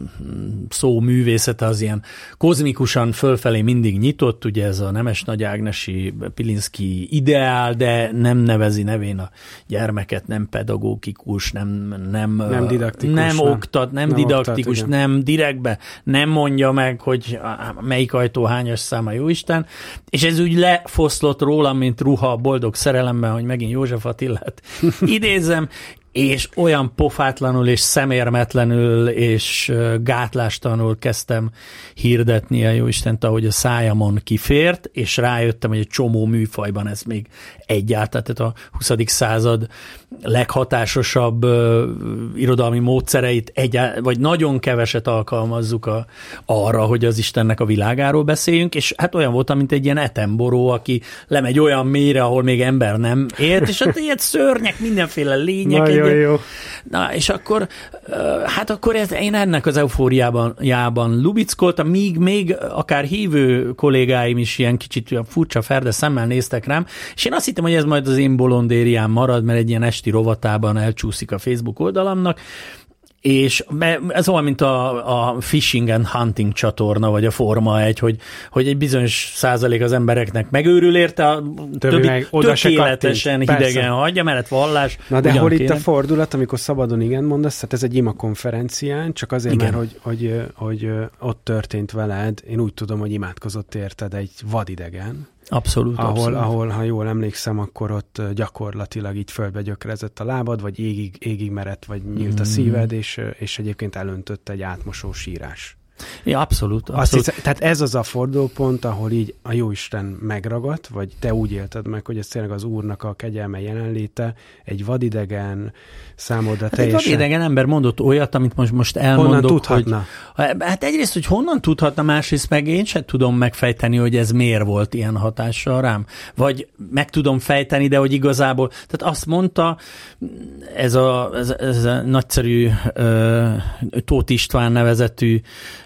szó művészete az ilyen kozmikusan fölfelé mindig nyitott, ugye ez a Nemes Nagy Ágnesi Pilinszky ideál, de nem nevezi nevén a gyermeket, nem pedagógikus, nem, nem, nem didaktikus, nem, nem oktat, nem, nem didaktikus, oktat, nem direktbe, nem mondja meg, hogy melyik ajtó hányas szám a Jóisten, és ez úgy lefoszlott rólam, mint ruha a boldog szerelemben, hogy megint József Attilát idézem, és olyan pofátlanul és szemérmetlenül és gátlástalanul kezdtem hirdetni a Jóistent, ahogy a szájamon kifért, és rájöttem, hogy egy csomó műfajban ez még egyáltalán, tehát a huszadik század leghatásosabb uh, irodalmi módszereit egyáltalán, vagy nagyon keveset alkalmazzuk a, arra, hogy az Istennek a világáról beszéljünk, és hát olyan voltam, mint egy ilyen etemboró, aki lemegy olyan mélyre, ahol még ember nem élt, és hát ilyen szörnyek, mindenféle lények. Nagyon egy, jó. Na, és akkor hát akkor ez, én ennek az eufóriában jában lubickoltam, míg még akár hívő kollégáim is ilyen kicsit olyan furcsa ferde szemmel néztek rám, és én azt hittem, hogy ez majd az én bolondériám marad, mert egy ilyen esti rovatában elcsúszik a Facebook oldalamnak, és ez olyan, mint a, a Fishing and Hunting csatorna, vagy a Forma egy, hogy, hogy egy bizonyos százalék az embereknek megőrül érte, a többi, többi tökéletesen hidegen hagyja, mert vallás. Na de hol itt a fordulat, amikor szabadon igen mondasz, hát ez egy ima konferencián, csak azért, igen. mert hogy, hogy, hogy ott történt veled, én úgy tudom, hogy imádkozott érted egy vadidegen. Abszolút, ahol, abszolút. ahol, ha jól emlékszem, akkor ott gyakorlatilag így földbe gyökerezett a lábad, vagy égig, égig merett, vagy nyílt mm. a szíved, és, és egyébként elöntött egy átmosó sírás. Ja, abszolút. abszolút. Hiszem, tehát ez az a fordulópont, ahol így a Jóisten megragadt, vagy te úgy élted meg, hogy ez tényleg az Úrnak a kegyelme jelenléte, egy vadidegen, számodra hát teljesen... Egy vadidegen ember mondott olyat, amit most, most elmondok, honnan tudhatna? Hogy, hát egyrészt, hogy honnan tudhatna, másrészt meg én sem tudom megfejteni, hogy ez miért volt ilyen hatással rám. Vagy meg tudom fejteni, de hogy igazából, tehát azt mondta, ez a, ez, ez a nagyszerű uh, Tóth István nevezetű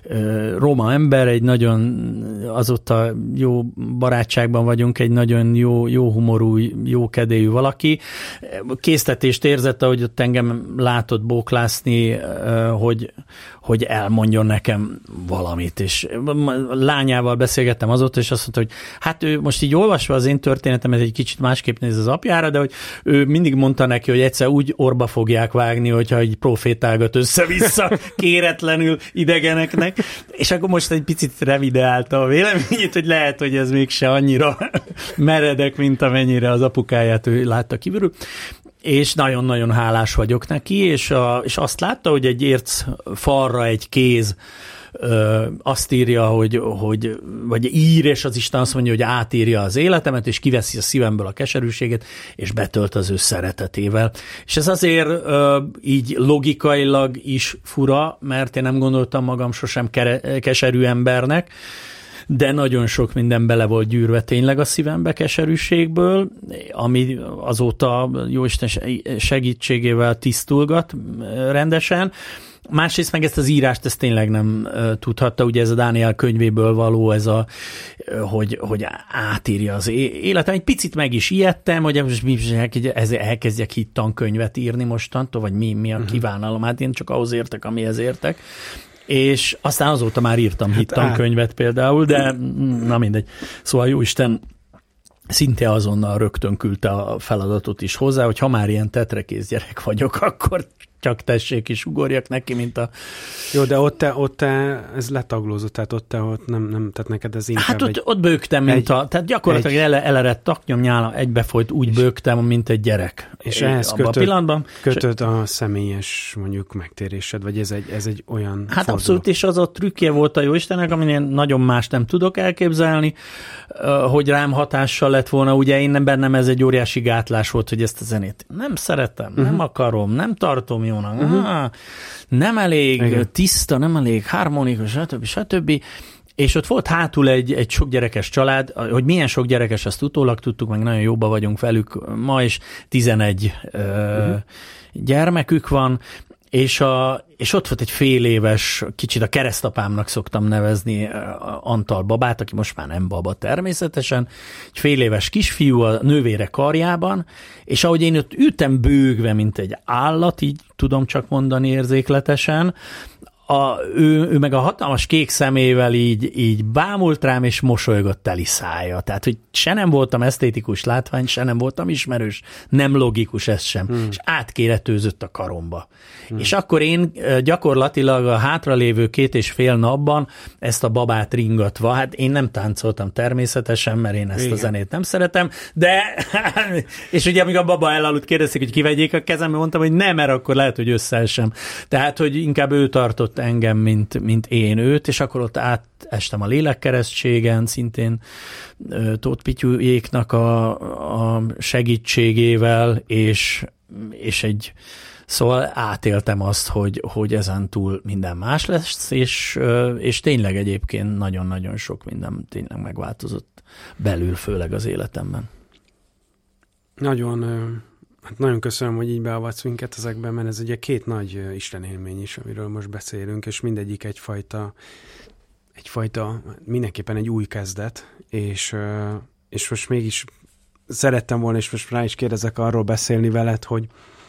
roma ember, egy nagyon, azóta jó barátságban vagyunk, egy nagyon jó, jó humorú, jó kedélyű valaki. Késztetést érzett, ahogy ott engem látott bóklászni, hogy, hogy elmondjon nekem valamit, és lányával beszélgettem azóta, és azt mondta, hogy hát ő most így olvasva az én történetemet egy kicsit másképp néz az apjára, de hogy ő mindig mondta neki, hogy egyszer úgy orba fogják vágni, hogyha egy profétálgat össze-vissza kéretlenül idegeneknek, és akkor most egy picit revideálta a véleményét, hogy lehet, hogy ez mégse annyira meredek, mint amennyire az apukáját ő látta kívülről. És nagyon-nagyon hálás vagyok neki, és, a, és azt látta, hogy egy érc falra egy kéz ö, azt írja, hogy, hogy, vagy ír, és az Isten azt mondja, hogy átírja az életemet, és kiveszi a szívemből a keserűséget, és betölt az ő szeretetével. És ez azért ö, így logikailag is fura, mert én nem gondoltam magam sosem kere, keserű embernek, de nagyon sok minden bele volt gyűrve tényleg a szívembe keserűségből, ami azóta Jóisten segítségével tisztulgat rendesen. Másrészt meg ezt az írást, ezt tényleg nem tudhatta, ugye ez a Dániel könyvéből való, ez a, hogy, hogy átírja az életem. Egy picit meg is ijedtem, hogy elkezdjek hittankönyvet írni mostantól, vagy mi, mi a kívánalom. Hát én csak ahhoz értek, amihez értek. És aztán azóta már írtam hát hittankönyvet át. Például, de na mindegy. Szóval Jóisten szinte azonnal rögtön küldte a feladatot is hozzá, hogy ha már ilyen tetrekész gyerek vagyok, akkor csak tessék is ugorjak neki, mint a... Jó, de ott te, ott te ez letaglózott, tehát ott te ott nem, nem, tehát neked ez inkább Hát ott, egy, ott bőgtem, mint egy, a... Tehát gyakorlatilag egy, ele, elerett taknyomnyála, egybefolyt, úgy és, bőgtem, mint egy gyerek. És ehhez kötöd, kötöd a személyes, mondjuk megtérésed, vagy ez egy, ez egy olyan Hát forduló. Abszolút, és az a trükkje volt a Jóistennek, amin én nagyon más nem tudok elképzelni, hogy rám hatással lett volna. Ugye én bennem ez egy óriási gátlás volt, hogy ezt a zenét nem szeretem, uh-huh. nem akarom, nem tartom jónak, uh-huh. ah, nem elég Igen. tiszta, nem elég harmonikus, stb. stb. És ott volt hátul egy, egy sok gyerekes család, hogy milyen sok gyerekes, azt utólag tudtuk, meg nagyon jóban vagyunk velük ma, is tizenegy uh-huh. gyermekük van, és, a, és ott volt egy fél éves, kicsit a keresztapámnak szoktam nevezni, Antal babát, aki most már nem baba természetesen, egy fél éves kisfiú a nővére karjában, és ahogy én ott ültem bőgve, mint egy állat, így tudom csak mondani érzékletesen, A, ő, ő meg a hatalmas kék szemével így, így bámult rám, és mosolygott teli szája. Tehát, hogy se nem voltam esztétikus látvány, se nem voltam ismerős, nem logikus ez sem. Hmm. És átkéretőzött a karomba. Hmm. És akkor én gyakorlatilag a hátralévő két és fél napban ezt a babát ringatva, hát én nem táncoltam természetesen, mert én ezt Igen. a zenét nem szeretem, de és ugye amíg a baba elaludt, kérdezték, hogy kivegyék a kezembe, mondtam, hogy nem, mert akkor lehet, hogy összeesem. Tehát, hogy inkább ő tartott engem, mint, mint én őt, és akkor ott átestem a lélekkeresztségen, szintén Tóth Pityujéknak a, a segítségével, és, és egy szóval átéltem azt, hogy, hogy ezentúl minden más lesz, és, és tényleg egyébként nagyon-nagyon sok minden tényleg megváltozott belül, főleg az életemben. Nagyon Hát nagyon köszönöm, hogy így beavatsz minket ezekben, mert ez ugye két nagy istenélmény is, amiről most beszélünk, és mindegyik egyfajta, egyfajta mindenképpen egy új kezdet, és, és most mégis szerettem volna, és most rá is kérdezek arról beszélni veled, hogy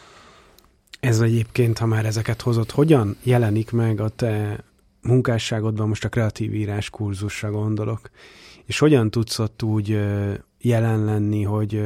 ez egyébként, ha már ezeket hozott, hogyan jelenik meg a te munkásságodban, most a kreatív írás kurzusra gondolok, és hogyan tudsz ott úgy jelen lenni, hogy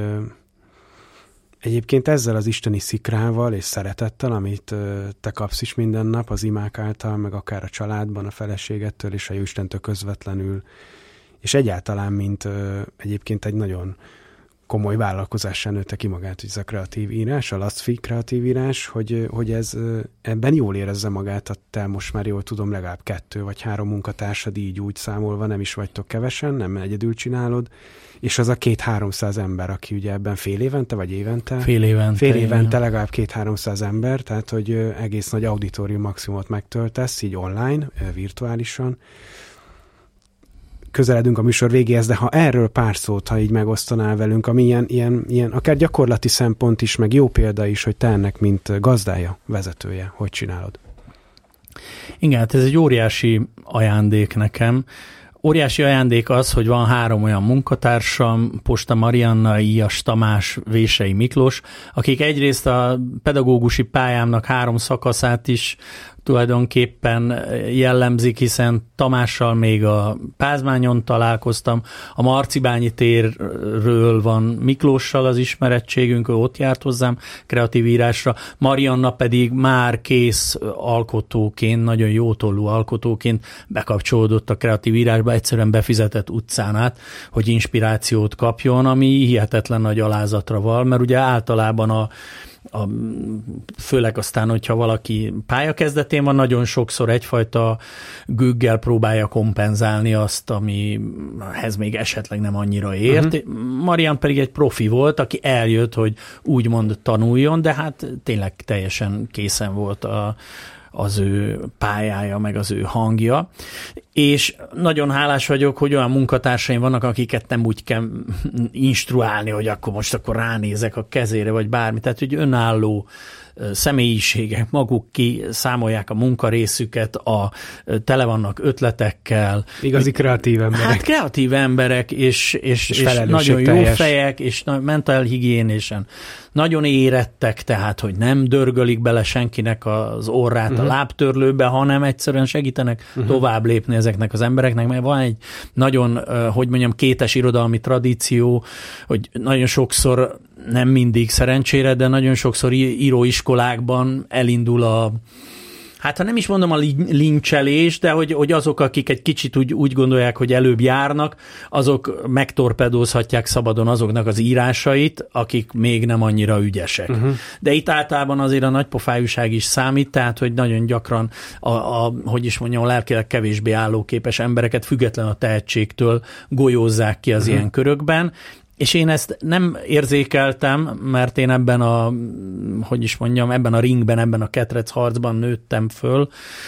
egyébként ezzel az isteni szikrával és szeretettel, amit te kapsz is minden nap az imák által, meg akár a családban, a feleségettől és a Jóistentől közvetlenül, és egyáltalán, mint egyébként egy nagyon komoly vállalkozással nőtte ki magát, hogy ez a kreatív írás, a Lasztfi kreatív írás, hogy, hogy ez ebben jól érezze magát, a te most már jól tudom, legalább kettő vagy három munkatársad így úgy számolva, nem is vagytok kevesen, nem egyedül csinálod, és az a két-háromszáz ember, aki ugye ebben fél évente, vagy évente? Fél évente. Fél évente legalább két-háromszáz ember, tehát hogy egész nagy auditorium maximumot megtöltesz, így online, virtuálisan. Közeledünk a műsor végéhez, de ha erről pár szót, ha így megosztanál velünk, ami ilyen, ilyen, ilyen akár gyakorlati szempont is, meg jó példa is, hogy te ennek, mint gazdája, vezetője, hogy csinálod? Igen, hát ez egy óriási ajándék nekem. Óriási ajándék az, hogy van három olyan munkatársam, Posta Marianna, Íjas Tamás, Vései Miklós, akik egyrészt a pedagógusi pályámnak három szakaszát is tulajdonképpen jellemzik, hiszen Tamással még a Pázmányon találkoztam, a Marcibányi térről van Miklóssal az ismerettségünk, ő ott járt hozzám kreatív írásra, Marianna pedig már kész alkotóként, nagyon jótollú alkotóként bekapcsolódott a kreatív írásba, egyszerűen befizetett utcán át, hogy inspirációt kapjon, ami hihetetlen nagy alázatra val, mert ugye általában a A, főleg aztán, hogyha valaki pályakezdetén van, nagyon sokszor egyfajta gőggel próbálja kompenzálni azt, amihez még esetleg nem annyira ért. Uh-huh. Marian pedig egy profi volt, aki eljött, hogy úgymond tanuljon, de hát tényleg teljesen készen volt a az ő pályája, meg az ő hangja, és nagyon hálás vagyok, hogy olyan munkatársaim vannak, akiket nem úgy kell instruálni, hogy akkor most akkor ránézek a kezére, vagy bármi, tehát hogy önálló személyiségek, maguk ki számolják a munkarészüket, a, tele vannak ötletekkel. Igazi kreatív emberek. Hát kreatív emberek, és, és, és, és nagyon jó fejek, és mentálhigiénésen nagyon érettek, tehát, hogy nem dörgölik bele senkinek az orrát uh-huh. a lábtörlőbe, hanem egyszerűen segítenek uh-huh. tovább lépni ezeknek az embereknek, mert van egy nagyon, hogy mondjam, kétes irodalmi tradíció, hogy nagyon sokszor, nem mindig szerencsére, de nagyon sokszor íróiskolákban elindul a, hát ha nem is mondom a lincselés, de hogy, hogy azok, akik egy kicsit úgy, úgy gondolják, hogy előbb járnak, azok megtorpedózhatják szabadon azoknak az írásait, akik még nem annyira ügyesek. Uh-huh. De itt általában azért a nagypofájúság is számít, tehát hogy nagyon gyakran a, a hogy is mondjam, a lelkileg kevésbé állóképes embereket független a tehetségtől golyózzák ki az uh-huh. ilyen körökben, és én ezt nem érzékeltem, mert én ebben a, hogy is mondjam, ebben a ringben, ebben a ketrec harcban nőttem föl,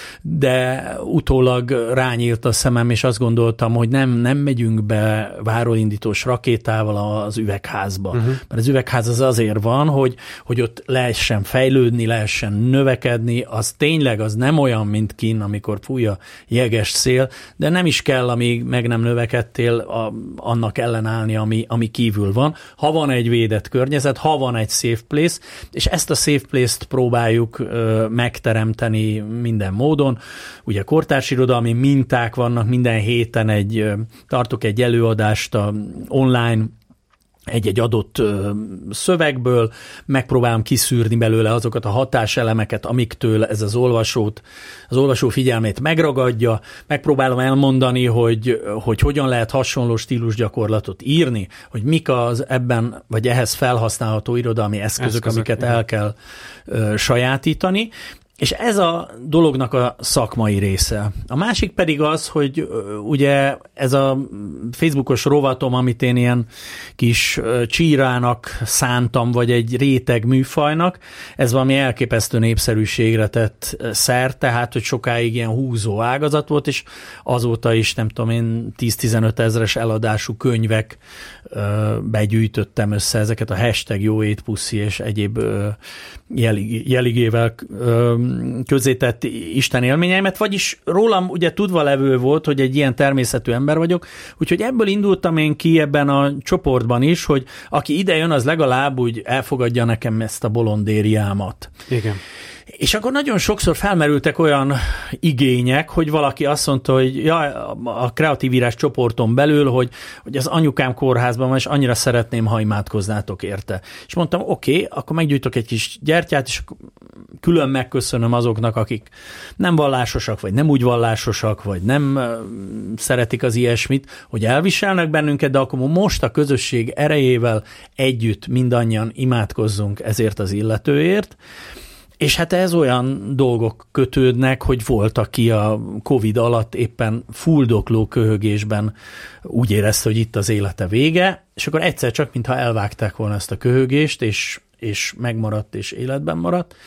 de utólag rányírt a szemem, és azt gondoltam, hogy nem, nem megyünk be váróindítós rakétával az üvegházba. Uh-huh. Mert az üvegház az azért van, hogy, hogy ott lehessen fejlődni, lehessen növekedni, az tényleg az nem olyan, mint kinn, amikor fúj a jeges szél, de nem is kell, amíg meg nem növekedtél, a, annak ellenállni, ami, ami kívül van. Ha van egy védett környezet, ha van egy safe place, és ezt a safe place-t próbáljuk ö, megteremteni minden módon. Ugye kortárs irodalmi minták vannak, minden héten egy, ö, tartok egy előadást a online egy-egy adott ö, szövegből, megpróbálom kiszűrni belőle azokat a hatáselemeket, amiktől ez az olvasót, az olvasó figyelmét megragadja, megpróbálom elmondani, hogy, hogy hogyan lehet hasonló stílusgyakorlatot írni, hogy mik az ebben, vagy ehhez felhasználható irodalmi eszközök, eszközök amiket el kell ö, sajátítani. És ez a dolognak a szakmai része. A másik pedig az, hogy ugye ez a Facebookos rovatom, amit én ilyen kis csírának szántam, vagy egy réteg műfajnak, ez valami elképesztő népszerűségre tett szert, tehát, hogy sokáig ilyen húzó ágazat volt, és azóta is, nem tudom én, tíz-tizenöt ezres eladású könyvek begyűjtöttem össze ezeket a hashtag jó étpuszi és egyéb jelig, jeligével közzétett Isten élményeimet, vagyis rólam ugye tudva levő volt, hogy egy ilyen természetű ember vagyok, úgyhogy ebből indultam én ki ebben a csoportban is, hogy aki ide jön, az legalább úgy elfogadja nekem ezt a bolondériámat. Igen. És akkor nagyon sokszor felmerültek olyan igények, hogy valaki azt mondta, hogy ja, a kreatív írás csoporton belül, hogy, hogy az anyukám kórházban van, és annyira szeretném, ha imádkoznátok érte. És mondtam, oké, okay, akkor meggyújtok egy kis gyertyát, és külön megköszönöm azoknak, akik nem vallásosak, vagy nem úgy vallásosak, vagy nem szeretik az ilyesmit, hogy elviselnek bennünket, de akkor most a közösség erejével együtt mindannyian imádkozzunk ezért az illetőért. És hát ez olyan dolgok kötődnek, hogy volt, aki a Covid alatt éppen fuldokló köhögésben úgy érezte, hogy itt az élete vége, és akkor egyszer csak, mintha elvágták volna ezt a köhögést, és, és megmaradt, és életben maradt.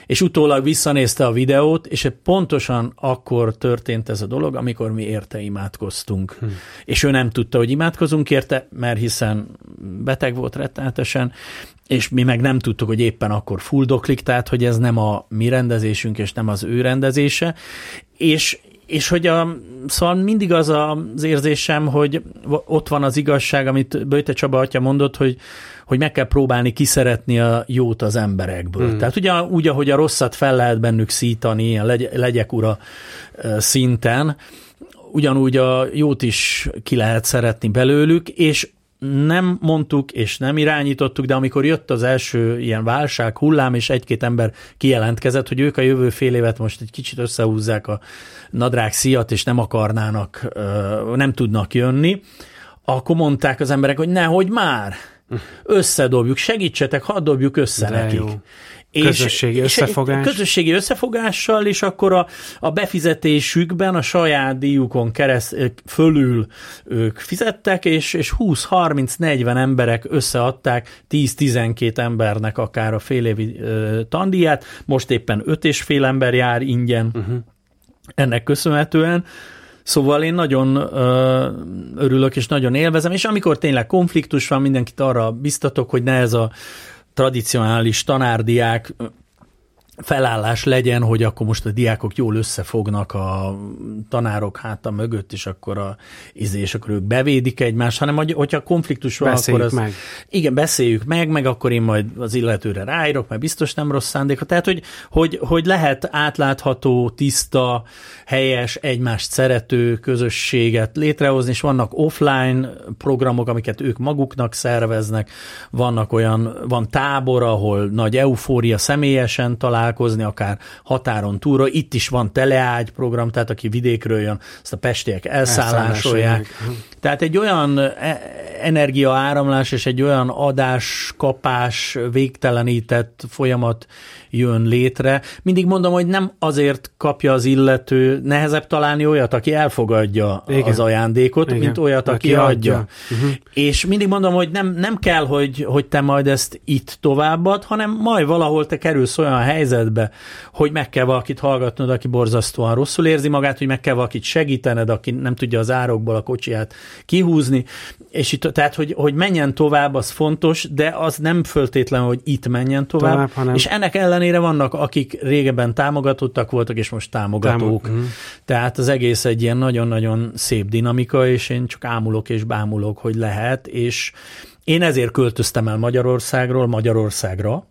és utólag visszanézte a videót, és pontosan akkor történt ez a dolog, amikor mi érte imádkoztunk. Hm. És ő nem tudta, hogy imádkozunk érte, mert hiszen beteg volt rettenetesen, és mi meg nem tudtuk, hogy éppen akkor fuldoklik, tehát hogy ez nem a mi rendezésünk, és nem az ő rendezése, és És hogy a, szóval mindig az az érzésem, hogy ott van az igazság, amit Böjte Csaba atya mondott, hogy, hogy meg kell próbálni kiszeretni a jót az emberekből. Mm. Tehát ugye úgy, ahogy a rosszat fel lehet bennük szítani, ilyen legy, legyek ura szinten, ugyanúgy a jót is ki lehet szeretni belőlük, és nem mondtuk, és nem irányítottuk, de amikor jött az első ilyen válság hullám, és egy-két ember kijelentkezett, hogy ők a jövő fél évet most egy kicsit összehúzzák a nadrág szíjat, és nem akarnának, nem tudnak jönni, akkor mondták az emberek, hogy nehogy már, összedobjuk, segítsetek, hadd dobjuk össze de nekik. Jó. És, közösségi összefogás. Közösségi összefogással, és akkor a, a befizetésükben a saját díjukon kereszt, fölül ők fizettek, és, és húsz harminc negyven emberek összeadták tíz-tizenkét embernek akár a félévi uh, tandíját. Most éppen öt és fél ember jár ingyen uh-huh. ennek köszönhetően. Szóval én nagyon ö, örülök, és nagyon élvezem, és amikor tényleg konfliktus van, mindenkit arra biztatok, hogy ne ez a tradicionális tanárdiák felállás legyen, hogy akkor most a diákok jól összefognak a tanárok háta mögött, és akkor a izé, és akkor ők bevédik egymást, hanem hogy, hogyha konfliktus van, beszéljük akkor az... meg. Igen, beszéljük meg, meg akkor én majd az illetőre ráírok, mert biztos nem rossz szándéka. Tehát, hogy, hogy, hogy lehet átlátható, tiszta, helyes, egymást szerető közösséget létrehozni, és vannak offline programok, amiket ők maguknak szerveznek, vannak olyan, van tábor, ahol nagy eufória, személyesen talál akár határon túlra. Itt is van teleágy program, tehát aki vidékről jön, azt a pestiek elszállásolják. Tehát egy olyan energiaáramlás és egy olyan adás-kapás végtelenített folyamat jön létre. Mindig mondom, hogy nem azért kapja az illető, nehezebb találni olyat, aki elfogadja Igen. az ajándékot, Igen. mint olyat, aki, aki adja. adja. Uh-huh. És mindig mondom, hogy nem, nem kell, hogy, hogy te majd ezt itt továbbad, hanem majd valahol te kerülsz olyan helyzetbe, hogy meg kell valakit hallgatnod, aki borzasztóan rosszul érzi magát, hogy meg kell valakit segítened, aki nem tudja az árokból a kocsiját kihúzni, és itt, tehát, hogy, hogy menjen tovább, az fontos, de az nem föltétlenül, hogy itt menjen tovább, tovább hanem... és ennek ellenére vannak, akik régebben támogatottak voltak, és most támogatók. Támog... Tehát az egész egy ilyen nagyon-nagyon szép dinamika, és én csak ámulok és bámulok, hogy lehet, és én ezért költöztem el Magyarországról Magyarországra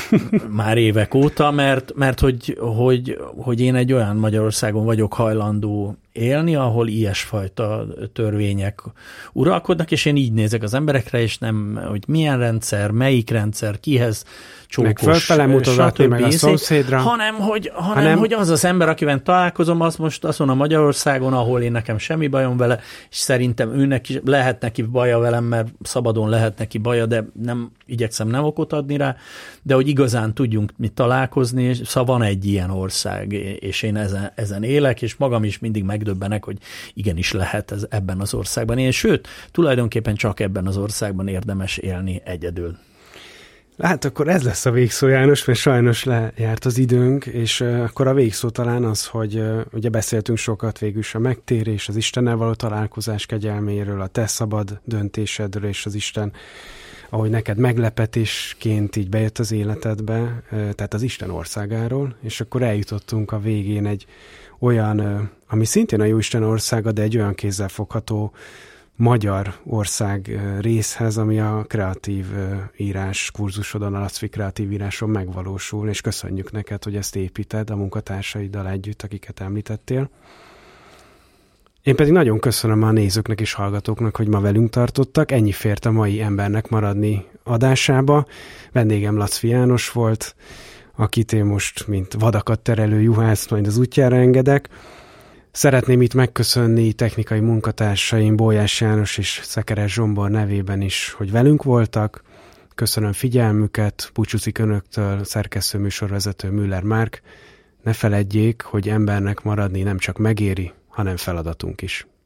már évek óta, mert, mert hogy, hogy, hogy én egy olyan Magyarországon vagyok hajlandó élni, ahol ilyesfajta törvények uralkodnak, és én így nézek az emberekre, és nem, hogy milyen rendszer, melyik rendszer, kihez csókos, meg fölfele mutogatni, meg a szomszédra. Hanem, hogy, hanem, hanem, hogy az az ember, akivel találkozom, az most azt mondja Magyarországon, ahol én nekem semmi bajom vele, és szerintem őnek is lehet neki baja velem, mert szabadon lehet neki baja, de nem igyekszem nem okot adni rá, de hogy igazán tudjunk mi találkozni, és szóval van egy ilyen ország, és én ezen, ezen élek, és magam is mindig megdöbbenek, hogy igenis lehet ez ebben az országban. Én, sőt, tulajdonképpen csak ebben az országban érdemes élni egyedül. Hát akkor ez lesz a végszó, János, mert sajnos lejárt az időnk, és uh, akkor a végszó talán az, hogy uh, ugye beszéltünk sokat végül is a megtérés, az Istennel való találkozás kegyelméről, a te szabad döntésedről, és az Isten, ahogy neked meglepetésként így bejött az életedbe, uh, tehát az Isten országáról, és akkor eljutottunk a végén egy olyan, uh, ami szintén a Jóisten országa, de egy olyan kézzelfogható magyar ország részhez, ami a kreatív írás kurzusodon, a Lacfi kreatív íráson megvalósul, és köszönjük neked, hogy ezt építed a munkatársaiddal együtt, akiket említettél. Én pedig nagyon köszönöm a nézőknek és hallgatóknak, hogy ma velünk tartottak. Ennyi fért a mai Embernek maradni adásába. Vendégem Lacfi János volt, akit én most, mint vadakat terelő juhász, majd az útjára engedek. Szeretném itt megköszönni technikai munkatársaim Bólyás János és Szekeres Zsombor nevében is, hogy velünk voltak. Köszönöm figyelmüket, búcsúzik önöktől szerkesztő műsorvezető Müller Márk. Ne feledjék, hogy embernek maradni nem csak megéri, hanem feladatunk is.